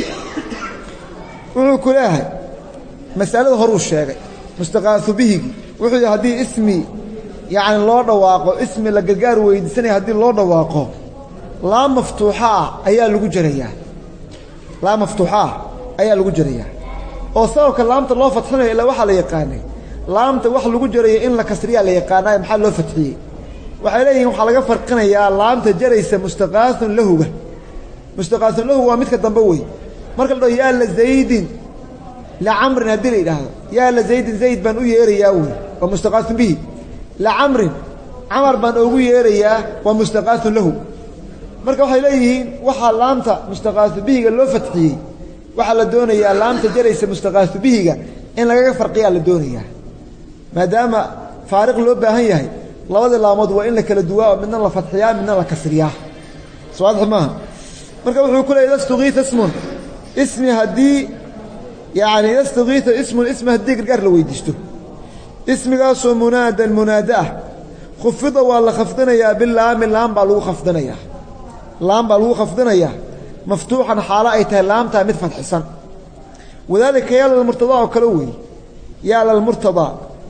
wuxuu ku leeyahay masalada horuu sheegay mustaqaasu bihigii wuxuu yidhi haddii ismi yacni loo dhawaaqo ismi la gargaar weydiisanaya haddii loo dhawaaqo laam maftuuxa ah ayaa lagu jarayaa laam maftuuxa ah ayaa lagu jarayaa oo sababka laamta loo fatxinayo ilaa waxaa la yaqaanay laamta wax lagu jarayo in la kasriyaa la yaqaanaayo maxaa loo fatxiyey waxay leeyihiin waxaa laga farqinayaa laamta jaraysa mustaqaasun lahuga mustaqaasun lahu waa midka dambe wey marka la dhaho yaa la zaydin lacamrin haddii la yidhaahdo yaa la zaydin zayd baan u yeerayaa wey waa mustaqaasun bihi lacamrin camar baan ugu yeerayaa waa mustaqaasun lahu marka waxay leeyihiin waxaa laamta mustaqaasu bihiga loo fatxiyey waxaa la doonayaa laamta jaraysa mustaqaasu bihiga in lagaga farqiyaa la doonayaa maadaama faariq loo baahan yahay labadii laamood waa in la kala duwaa oo midna la fatxiyaa midna la kasriyaa soo waadix maaha marka wuxuu ku leeyay idastugiita ismun ismi haddii yacni idastugiita ismun ismi haddii gargaar la weydiisto ismigaasoo munaadan munaada ah khufida waa la khafdinayaa bilaami laam baa lagu khafdinayaa laam baa lagu khafdinayaa maftuuxan xaalo ay tahay laamtaa mid fatxisan wadaalika yaa lalmurtadaa oo kale weeye yaa lalmurtadaa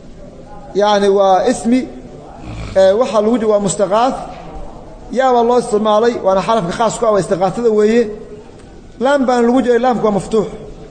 yacni waa ismi waxaa lagu waa mustaqaas yaabaa loo isticmaalay waana xarafka khaas ku ah waa istiqaatada weeye laam baana lagu jiray laamku waa maftuux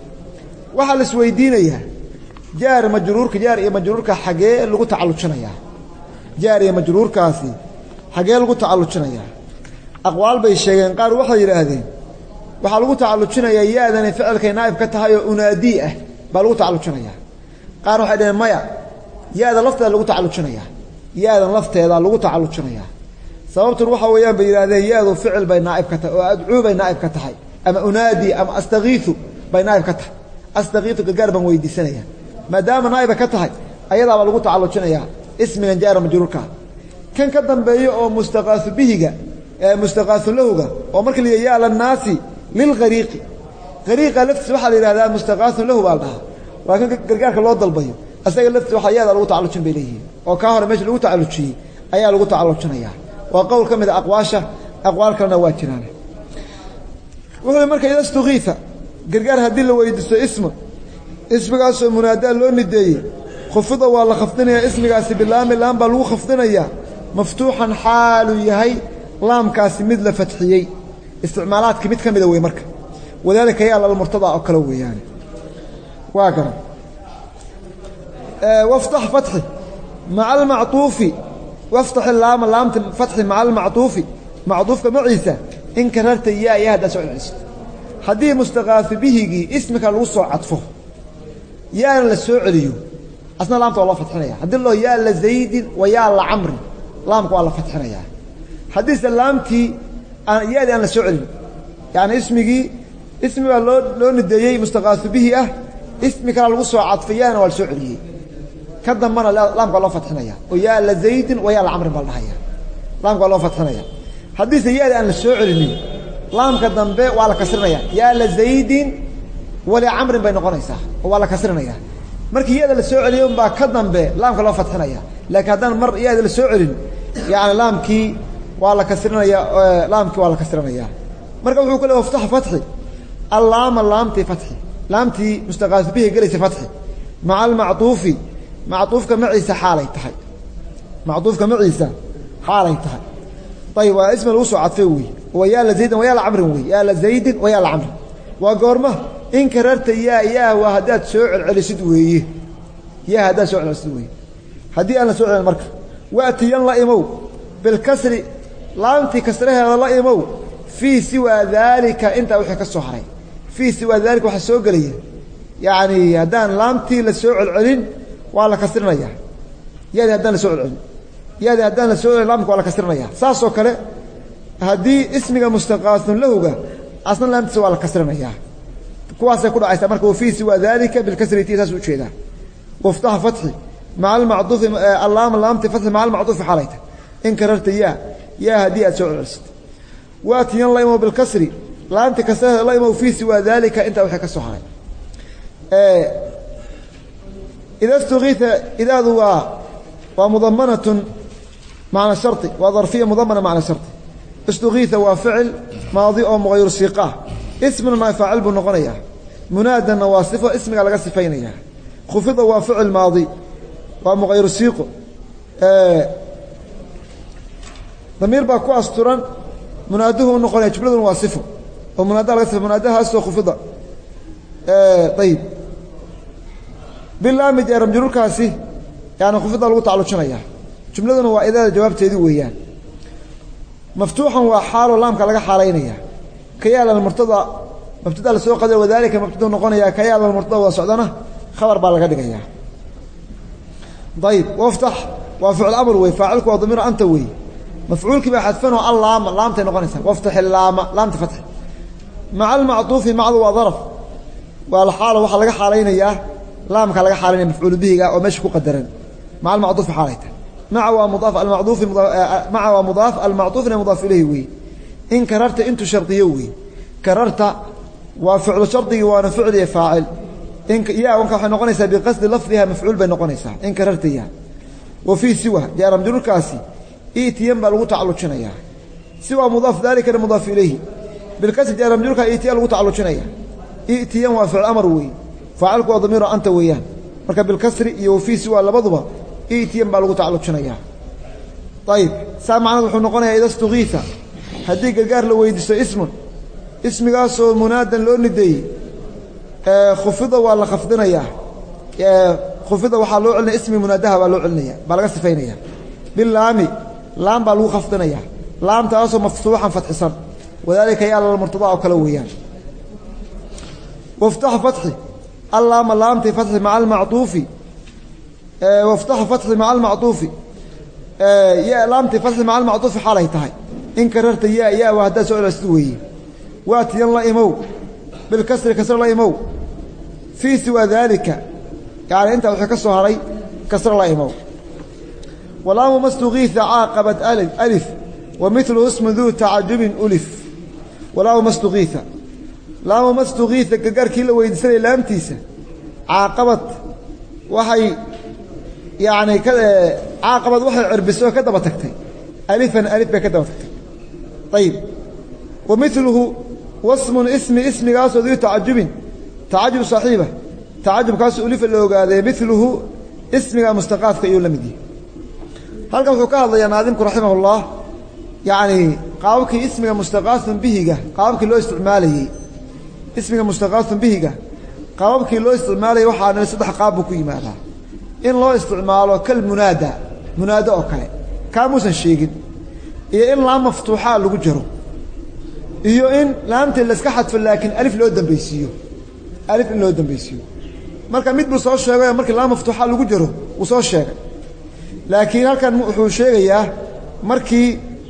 waxaa la isweydiinayaa jaar iyo majruurka xagee lagu tacallujinayaa jaar iyo majruurkaasi xagee lagu tacallujinayaa aqwaal bay sheegeen qaar waxay yidhaahdeen waxaa lagu tacallujinayaa yaadani ficilkay naa'ib ka tahay oo unaadii ah baa lagu tacallujinayaa qaar waxay dhaheen maya yaada lafteeda lagu tacallujinayaa yaadan lafteeda lagu tacallujinayaa sababtun waxa weeyaan bay yidhahdeen yaadu ficil bay naa'ib ka tahay oo adcuu bay naa'ib ka tahay ama unaadi ama astakiiu bay naa'ib ka tahay astakiiu gargaar baan weydiisanayaa maadaama naa'iba ka tahay ayadaabaa lagu tacallujinayaa ismigan jaara majruurka kan ka dambeeya oo mustaqaasu bihiga mustaqaasu lahuga oo marka la yidhaha yaa lannaasi lilghariiqi hariiqa laftiisa waxaa la yidhahdaa mustaqaasun lahu baa la dhahaa waa kan gargaarka loo dalbayo asaga laftiisa waxaa yaada lagu tacallujin bay leeyihiin oo kaa hore meesha lagu tacallujiyey ayaa lagu tacallujinayaa waa qowl ka mid a aqwaasha aqwaal kalena waa jiraan wuxuu marka ida istugiita gargaar haddii la weydiisto ismigaasoo munaadaa loo nideeyey khufida waa la khafdinayaa ismigaasi bilaami laam baa lagu khafdinayaa maftuuxan xaaluu yahay laamkaasi mid la fatxiyey isticmaalaadka mid ka mida wey marka wadaalika yaa lalmurtadaa oo kale weeyaane waa garan waftax fatxi maca almactuufi waftaxi laama laamta fatxi maca almactuufi macduufka maciisa in kararta yaa haddaa soo celcelisid haddii mustaqaasu bihigii ismika lagu soo cadfo yaana la soo celiyo asna laamta waa loo fatxinaya haddii loo yaa la zaydin wa yaa la camrin laamka waa la fatxinayaa haddiise laamtii yaadii aan la soo celin yacni ismi baa loo nideeyey mustaqaasu bihi ah ismi kalaa lagu soo cadfay yaana waa la soo celiyey ka dambana laamka waa loo fatxinaya oo yaa la zaydin wa yaa la camrin baa la dhahaya laamka waa loo fatxinaya haddiise yaadii aan la soo celinin laamka dambe waa la kasrinaya yaa la zaydin walicamrin bay noqonaysaa oo waa la kasrinaya markii yaada la soo celiyo unbaa ka dambe laamka loo fatxinaya laakiin haddaan mar yaada la soo celin yani laamkii waa la kasrinaya laamkii waa la kasrinaya marka wuxuu ku le waftax fatxi allaama laamtii fatxi laamtii mustaqaasu bihi gelaysa fatxi maca almactuufi mactuufka maciisa xaalay tahay mactuufka maciisa xaalay tahay ayib waa ismi lagu soo cadfay wey waa yaa la zaydin wa yaa la camrin wey yaa la zaydin wa yaa la camrin waa goorma in kararta yaa waa haddaad soo celcelisid weeye yaa haddaad soo celcelisid weeye haddii aan la soo celin marka waatiyan la imow bilkasri laamtii kasraheeda la imow fii siwaa daalika intaa wixii ka soo haray fii siwaa daalika waxaa soo gelaya yacni haddaan laamtii la soo celcelin waa la kasrinaya yaadi haddaan la soo celcelin yaadi haddaan la soo celcelin laamka waa la kasrinaya saasoo kale haddii ismiga mustaqaasun lahuga asna laamtiisa waa la kasrinayaa kuwaasay ku dhacaysaa marka wafii siwa dalika bilkasri tii saas u jeedaa waftaha fatxi maca almacduufi allaama laamti fatxi maca almacduufi xalayta in kararta yaa haddii aad soo celisid waatiyan la imow bilkasri laamti kasrada la imow fii siwa dalika intaa waxay ka soo haray ida istugiita idaadu waa mudamanatun macna shardi waa darfiya mudamana macna shardi istugiita waa ficil maadi oo mughayir siiqah ismina maa faacil buu noqonayaa munaadanna waa sifo ismiga laga sifaynayaa khufida waa ficil maadi waa mughayir siiqo damiir baa ku asturan munaaduhu u noqonaya jumladuna waa sifo oo munaadaha laga sifay munaadahaasoo khufida ayib bilaami jaaram majruurkaasi yani khufida lagu tacalujinayaa jumladuna waa idaada jawaabteedii weeyaan maftuuxan waa xaalo laamka laga xaalaynaya kayaala mubtada la soo qadar wadaalika mubtada noqonaya kayaala mubtada waa socdana khabar baa laga dhigayaa ayib waftax waa ficil amr wey faacilku waa damiir anta wey mafcuulkii baa xadfan oo allaama laamtay noqonaysaa waftax ilaama laamta fatx maca almacduufi macdu waa daraf waa la xaalo waxaa laga xaalaynayaa laamka laga xaalanaya mafcuul bihiga oo meesha ku qadaran maca almacduufi xaalayta maca waa mudaaf almacduufi maca waa mudaaf almacduufna mudaaf ilayhi wey in kararta intu shardiyo wey kararta waa ficlu shardigii waana ficil iyo faacil ya wanka waxay noqonaysaa biqasdi lafdiha mafcuul bay noqonaysaa in kararta ya wa fii siwa jaara majruurkaasi itiyan baa lagu tacalujinayaa siwa mudaaf dalikana mudaaf ilayhi bilkasri jaara majruurka itiyan lagu tacalujinaya itiyan waa ficil amar wey faacilku waa damiiro anta weeyaan marka bilkasri iyo wafii siwa labaduba itiyan baa lagu tacalujinayaa ayib saa macnad wuxuu noqonayaa ida istugiita haddii gargaar la weydiisto ismun ismigaasoo munaadan loo nideeyey khufida waa la khafdinayaa khufida waxaa loo celinaya ismi munaadaha baa loo celinaya baa laga sifaynaya bilaami laam baa lagu khafdinayaa laamtaasoo maftuuxan fatxisan wadaalika yaa lalmurtadaa oo kale weeyaan waftax fatxi allaama laamti fatxi maca almacduufi waftaxu fatxi maca almacduufi laamti fatxi maca almacduufi xaalay tahay in kararta yaa waa haddaad soo celsid weeye waatiyan la imow bilkasri kasro la imow fii siwa daalika yani intaa wuxuu ka soo haray kasro la imow walaamu mastugiita caaqabat alif wa miluhu ismu duu tacajubin ulif walaamu mastugiita laamu mastugiita gargaarkii la weydiisanaya laamtiisa caaqabad waxay yani caaqabad waxay cirbisay oo ka daba tagtay alifan alif bay ka daba tagtay ayib wa miluhu wasmun ismigaasoo duu tacajubin tacajub saaxiiba tacajubkaasoo ulifa la ogaaday miluhu ismiga mustaqaadka iyuu la mid yahay halkan wuxuu ka hadlayaa naadimku raximahullah yani qaababkii ismiga mustaqaadun bihiga qaababkii loo isticmaalayey ismiga mustaqaadun bihiga qaababkii loo isticmaalayay waxaa nala saddex qaab buu ku yimaadaa in loo isticmaalo kal munaado oo kale kaamuusan sheegin iyo in laam maftuuxaa lagu jaro iyo in laamtii layska xadfo laakiin alif loo dambaysiiyo alif in loo dambaysiiyo marka mid buu soo sheegayo markii laam maftuuxaa lagu jaro wuu soo sheegay laakiin halkan wuxuu sheegayaa markii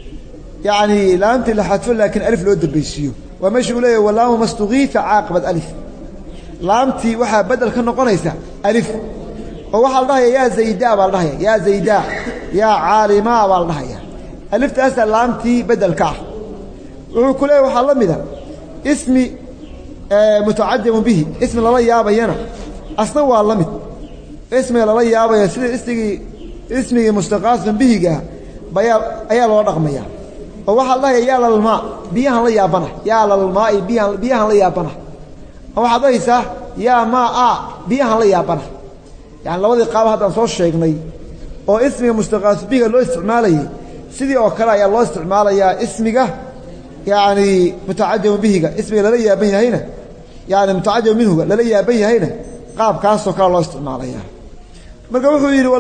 yani laamtii la xadfo laakiin alif loo dambaysiiyo waa meesha uu leeyahy walaamu mastugiita caaqabad alif laamtii waxaa bedel ka noqonaysa alif oo waxaa la dhahaya yaa zayda baa la dhahaya yaa zayda yaa caalimaa baa la dhahaya aliftaasaa laamtii bedelka ah wuxuu ku leeyahy waxaa la mida ismi mutacajamu bihi ismi lala yaabayana asna waa la mid ismiga lala yaabaya sida ismigii mustaqaasun bihiga ayaa loo dhaqmaya oo waxaa la dhahaya yaa lalmaa biyahan la yaabana yaa lalmaai biyahan la yaabana waxaad dhahaysaa yaa maa biyahan la yaabana yani labadii qaaba haddaan soo sheegnay oo ismiga mustaqaasun bihiga loo isticmaalayay sidii oo kale ayaa loo isticmaalayaa ismiga yani mutacajamu bihiga ismiga lala yaaban yahayna yani mutacajamu minhuga lala yaaban yahayna qaabkaasoo kale loo isticmaalayaa marka wuxuu yidhi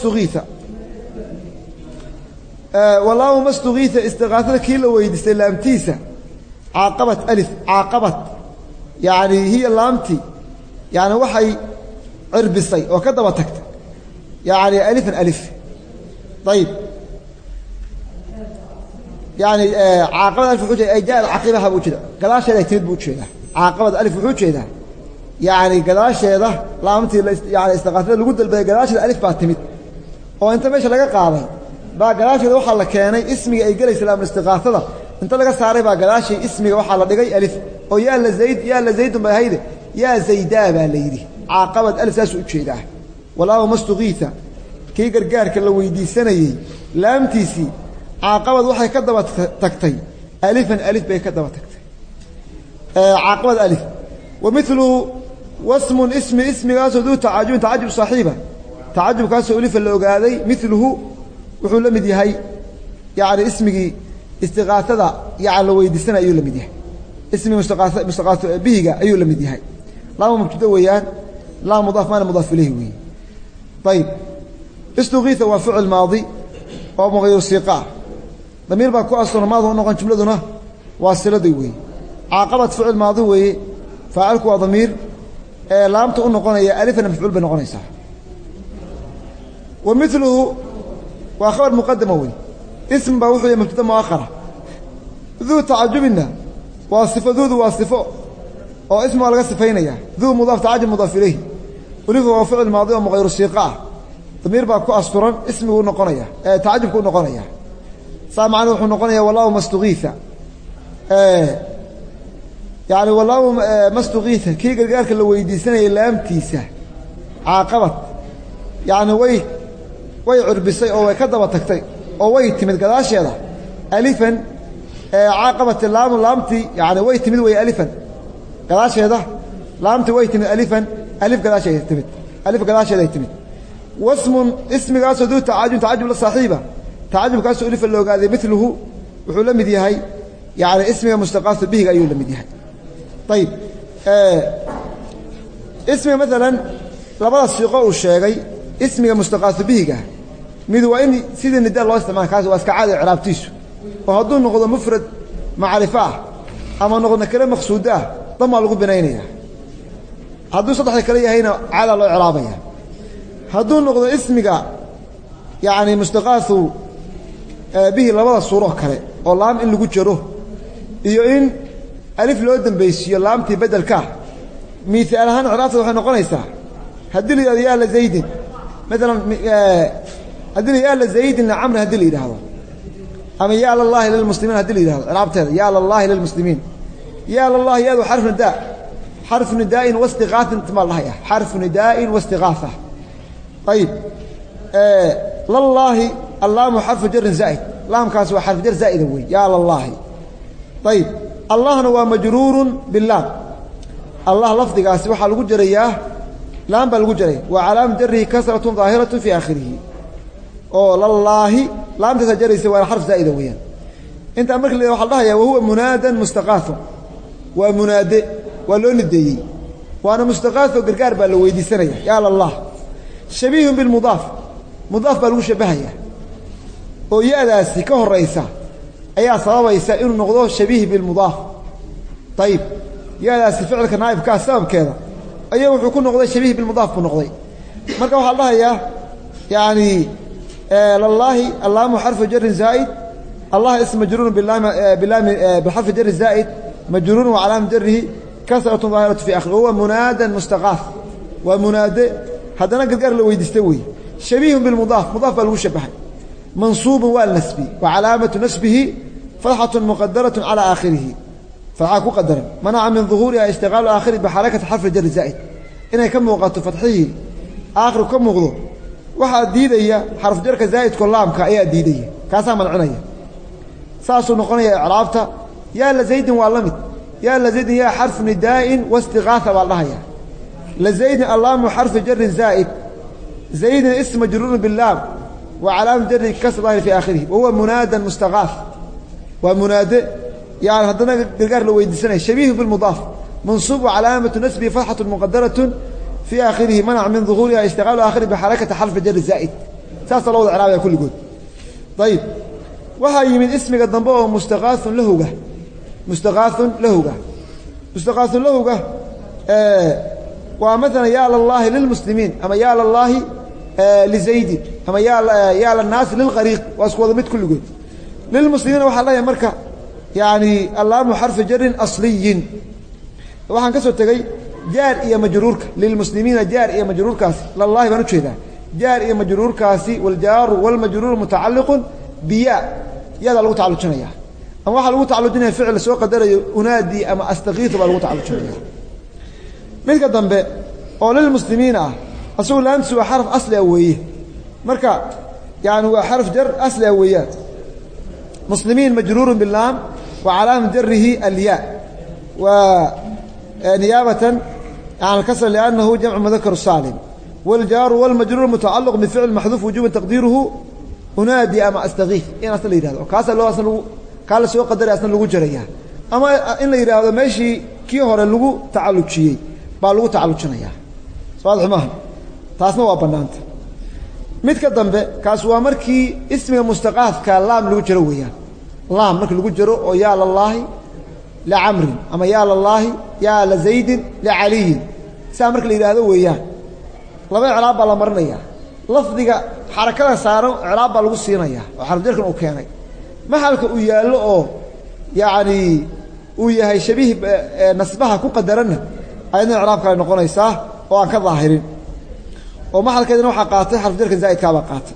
walaamu mastugiita istiqaasada kii la weydiistay laamtiisa caaqabat alif caaqabat yani hiya laamti yani waxay cirbisay oo ka daba tagtay yani alifan alif ayib يعني عاقبة ألف وحوجة أي جاء عقبها بوجده قلاش هذا يتمد بوجده عاقبة ألف وحوجة يعني قلاش هذا لامتي يعني استغاثة لقد الباقي قلاش الألف باتمد وأنت ماشي لقى قاضي بقى قلاش هذا وحى الله كاني اسمي أي قلي سلام الاستغاثة أنت لقى صاري بقى قلاش اسمي وحى الله دقي ألف أو يا لزيد بهيده يا زيدابة ليدي عاقبة ألف ساس وجده ولا مستغيثة كي قرقار كلو يدي سنة لامتيسي عاقبة وحي كدبة تكتي ألفا ألف بي كدبة تكتي عاقبة ألف ومثله واسم اسم قاسو ذو تعجب صاحبه تعجب كاسو ألف اللي قادي مثله وحول لمدي هاي يعني اسمي استغاثة يعني لو يدي سنة أيو لمدي اسمي مستغاث بيقى أيو لمدي هاي لا مبتدى ويان لا مضاف ما مضاف إليه وي طيب استغيث وفعل ماضي أو مغير السيقاء ضمير باكو أصلا ماضي ونقن جملتنا واصلة وي عاقبة فعل ماضي وي فعلك وضمير لام تقول نقن هي ألف مفعول بنقن صح ومثله وخبر مقدمة وي اسم باوحي مبتدى مؤخرة ذو تعجبنا واصفة ذو واصفة أو اسمه على قصفين ذو مضاف تعجب مضاف إليه ولفه وفعل ماضي ومغير السيقاء ضمير باكو أصفرا اسمه نقنية تعجب كون نقنية صار معنا وحو نقنية والله مستغيثة يعني والله مستغيثة كي قرقارك اللي ويدي سنة إلا أمتيسة عاقبت يعني وي عربسي أو كذبت تكتي أو وي تمد قداش هذا ألفا عاقبت اللام لامتي يعني وي تمد وي ألفا قداش هذا لامتي وي تمد ألفا ألف قداش يتمد ألف قداش هذا يتمد واسم اسم قاسو ذو تعجب للصاحبة تعجب قاسو ألف اللي قاذي مثله وحول لمدي هاي يعني اسمه مستقاث به أيو لمدي هاي طيب اسمه مثلا لبدا السيقاء والشيغي اسمه مستقاث به ميد وإن سيد النداء الله استمع كاسو واسكعادة عرابتيسو وهدون نقضى مفرد معرفة أما نقضى كلام مقصودة ضمع لغو بنينيه هدون صدح الكلية هنا على الله عرابية هدون نقضى اسمك يعني مستقاث به لبدا الصورة كله والله إن لغو جروه iyo in alif loo dambeeyay laamti bedelka miisaal ahaan ciraafta waxay noqonaysaa hadii la la zayd مثلا hadii la zayd in amr hadii la yiraahdo ama ya allah lil muslimin hadii la yiraahdo ciraafteeda ya allah lil muslimin ya allah yadu حرف نداء واستغاثة تما الله يا حرف نداء واستغاثة طيب لله اللام حرف جر زائد لام كاس حرف جر زائد وي يا الله طيب الله هو مجرور باللام الله لفظ قاسي waxa lagu jarayaa laam baa lagu jaray wa calaam jarri kasratun zaahiratu fi aakhirih oo lallahi laamta jaraysa waa harf zaa'id weeyaan inta markii la waxa dhahayaa huwa munaadan mustaqaaf wa munaade wa loo nideeyay waana mustaqaaf gargaar baa la weydiisanaya ya allah shabiih bil mudaaf baa lagu shabahaya oo yaadaasi ka horeysa ayaa sababaysa inuu noqdo shabiih bil mudaaf طيب yaadaasi ficilka naayibka sababkeeda ayaa wuxuu ku noqday shabiih bil mudaaf ku noqday marka waxa la hayaa yani lillahi allamu harfu jar zaid allah ism majrur bil lam bil harf jar zaid majrur wa alam jarrihi kasratu zahiratu fi akhir huwa munadan mustaqaf wa munada hadana gargaar la weydiistay way shabiih bil mudaaf baa lagu shabahay منصوب والنسبي وعلامة نسبه فتحة مقدرة على آخره فتحة مقدرة منع من ظهورها اشتغال آخره بحركة حرف الجر الزائد إنه كم وقت فتحه آخر كم وغضو واحد ديدية حرف جرك زائد كلام كأي ديدية كاسا من عنية ساسو نقنية عرابته يا لزيد وعلمت يا لزيد يا حرف نداء واستغاثة والله يا لزيد اللام حرف جر زائد زيد اسم مجرور باللام وعلامة جره كسر ظاهر في آخره وهو منادى مستغاث ومنادى يعني هذا قرقار لو يدسنه شبيه بالمضاف منصوب وعلامة نسبه فتحة مقدرة في آخره منع من ظهورها اشتغال آخره بحركة حرف جر الزائد ساس الله العربية كل جود طيب وهي من اسم الضنبوه مستغاث لهوجه مستغاث لهوجه ومثلا يا الله للمسلمين أما يا الله لزيد أما يا للناس للغريق واسكو ضمت كل جود lilmuslimiina waxaa leeyahay marka yani allaamu xarfu jarin asliyin waxaan ka soo tegey jaar iyo majruurka lilmuslimiina jaar iyo majruurkaasi lallahi baan ujeedaa jaar iyo majruurkaasi waljaaru walmajruuru mutacalliqun biya yadaa lagu tacalujinaya ama waxaa lagu tacalujinaya ficil soo qadarayo unaadi ama astakiitu baa lagu tacalujinaya midka dambe oo lilmuslimiina ah asagu laamtiisu waa xaraf asli ah weeye marka yani waa xarf jar asli ah weeyaan muslimiin majruurun bilaam wa calaama jarihi alyaa wa niyaabatan can alkasr liannahu jamcu mudakar saalim waljaaru walmajruur mutacalaq bificl maxduuf wujuban taqdiiruhu unaadi ama astakiif in asna la yihahdo kaasaa loo asna lagu kaa la soo qadaray asna lagu jaraya ama in la yidhaahdo meeshii kii hore lagu tacalujiyey baa lagu tacalujinayaa sawaadix maaha taasna waa bannaanta midka dambe kaas waa markii ismiga mustaqaafka laam lagu jaro weeyaan laam markii lagu jaro oo yaa lallaahi licamrin ama yaa lallaahi yaa lazaydin licaliyin saa marka la yidhaahdo weeyaan laba icraab baa la marinaya lafdiga xarakada saaran icraab baa lagu siinaya oo xarafjarkan uu keenay maxalka uu yaallo oo yacni uu yahay shabiih nasbaha ku qadaranna ayadna icraab kale noqonaysaa oo aan ka daahirin oo maxalkeedina waxaa qaatay xarafjarkan zaa'idkaabaa qaatay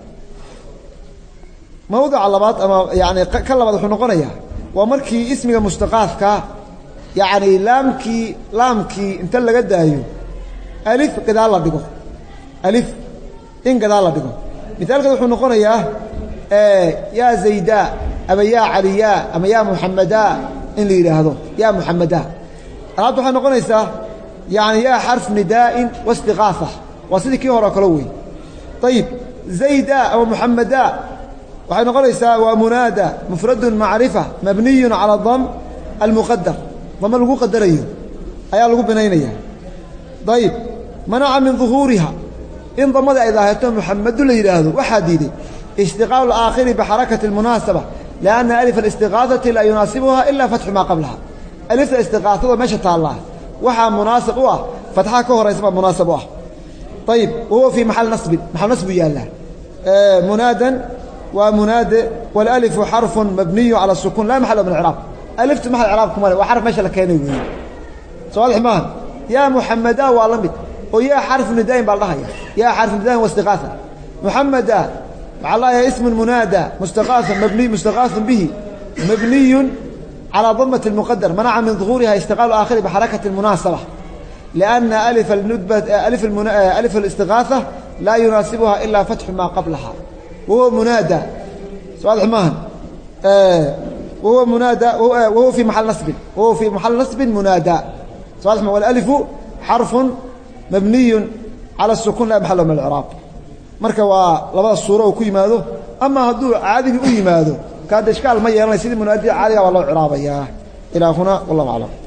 mawdica labaad ama yani ka labaad wuxuu noqonayaa waa markii ismiga mustaqaafka yani laamkii inta laga daayo alif gadaal la dhigo alif in gadaal la dhigo mithaalkeed wuxuu noqonayaa yaa zayda ama yaa caliya ama yaa muxamada in la yidhaahdo yaa muxamada alaabta waxay noqonaysaa yani yaa xarf nidaa'in wastiqaafa waa sidii kii hore o kale wey ayib zayda ama muxamada waxay noqonaysaa waa munaada mufradun macrifa mabniyun calى dam almuqadar dama lagu qadarayo ayaa lagu binaynaya ayib manaca min ظuhuuriha in damada ay daahirto muxamadu la yidhaahdo waxaa diiday ishtiqaalu aakhiri bixarakati اlmunaasaba lianna alif alistiqaadati laa yunaasibuha ila fatxu maa qablaha alifta istiqaasada meesha taallaa waxaa munaasab u ah fatxa ka horaysa baa munaasab u ah ayib wahuwa fii maxal nasbin maxal nasbu yaallaa munaadan waa munaade wاlأlifu xarfu mabniyu calى الsukun laa maxala min اcraab aliftu maxal icraabku male waa xarf meesha la keenay weeye sawaadix maaha yaa muxamada waa la mid oo yaa xarfu nidaayin baa la dhahaya yaa xarfu nidaayin wastiqaafa muxamada waxaa lahayaa ismu munaada mustaqaafa mustaqaafu bihi mabniyun calى damati اlmuqadar manaca min ظuhuuriha ishtiqaalu aakhiri bixarakati اlmunaasaba liأnna alif اlistiqaafa laa yunaasibuha ila fatxu maa qablaha wahuwa munaada sawaadix maaha wahuwa munaada wahuwa fii maxal nasbin wahuwa fii maxal nasbin munaada sawaadix ma walalifu xarfun mabniyun cala الsukun laa maxala min اlcraab marka waa labada suuro uu ku yimaado ama hadduu caadigii u yimaado kaada ishkaal ma yeelanay sidii munaadiga caadiga baa loo craabayaa ilaa huna wallahu aclam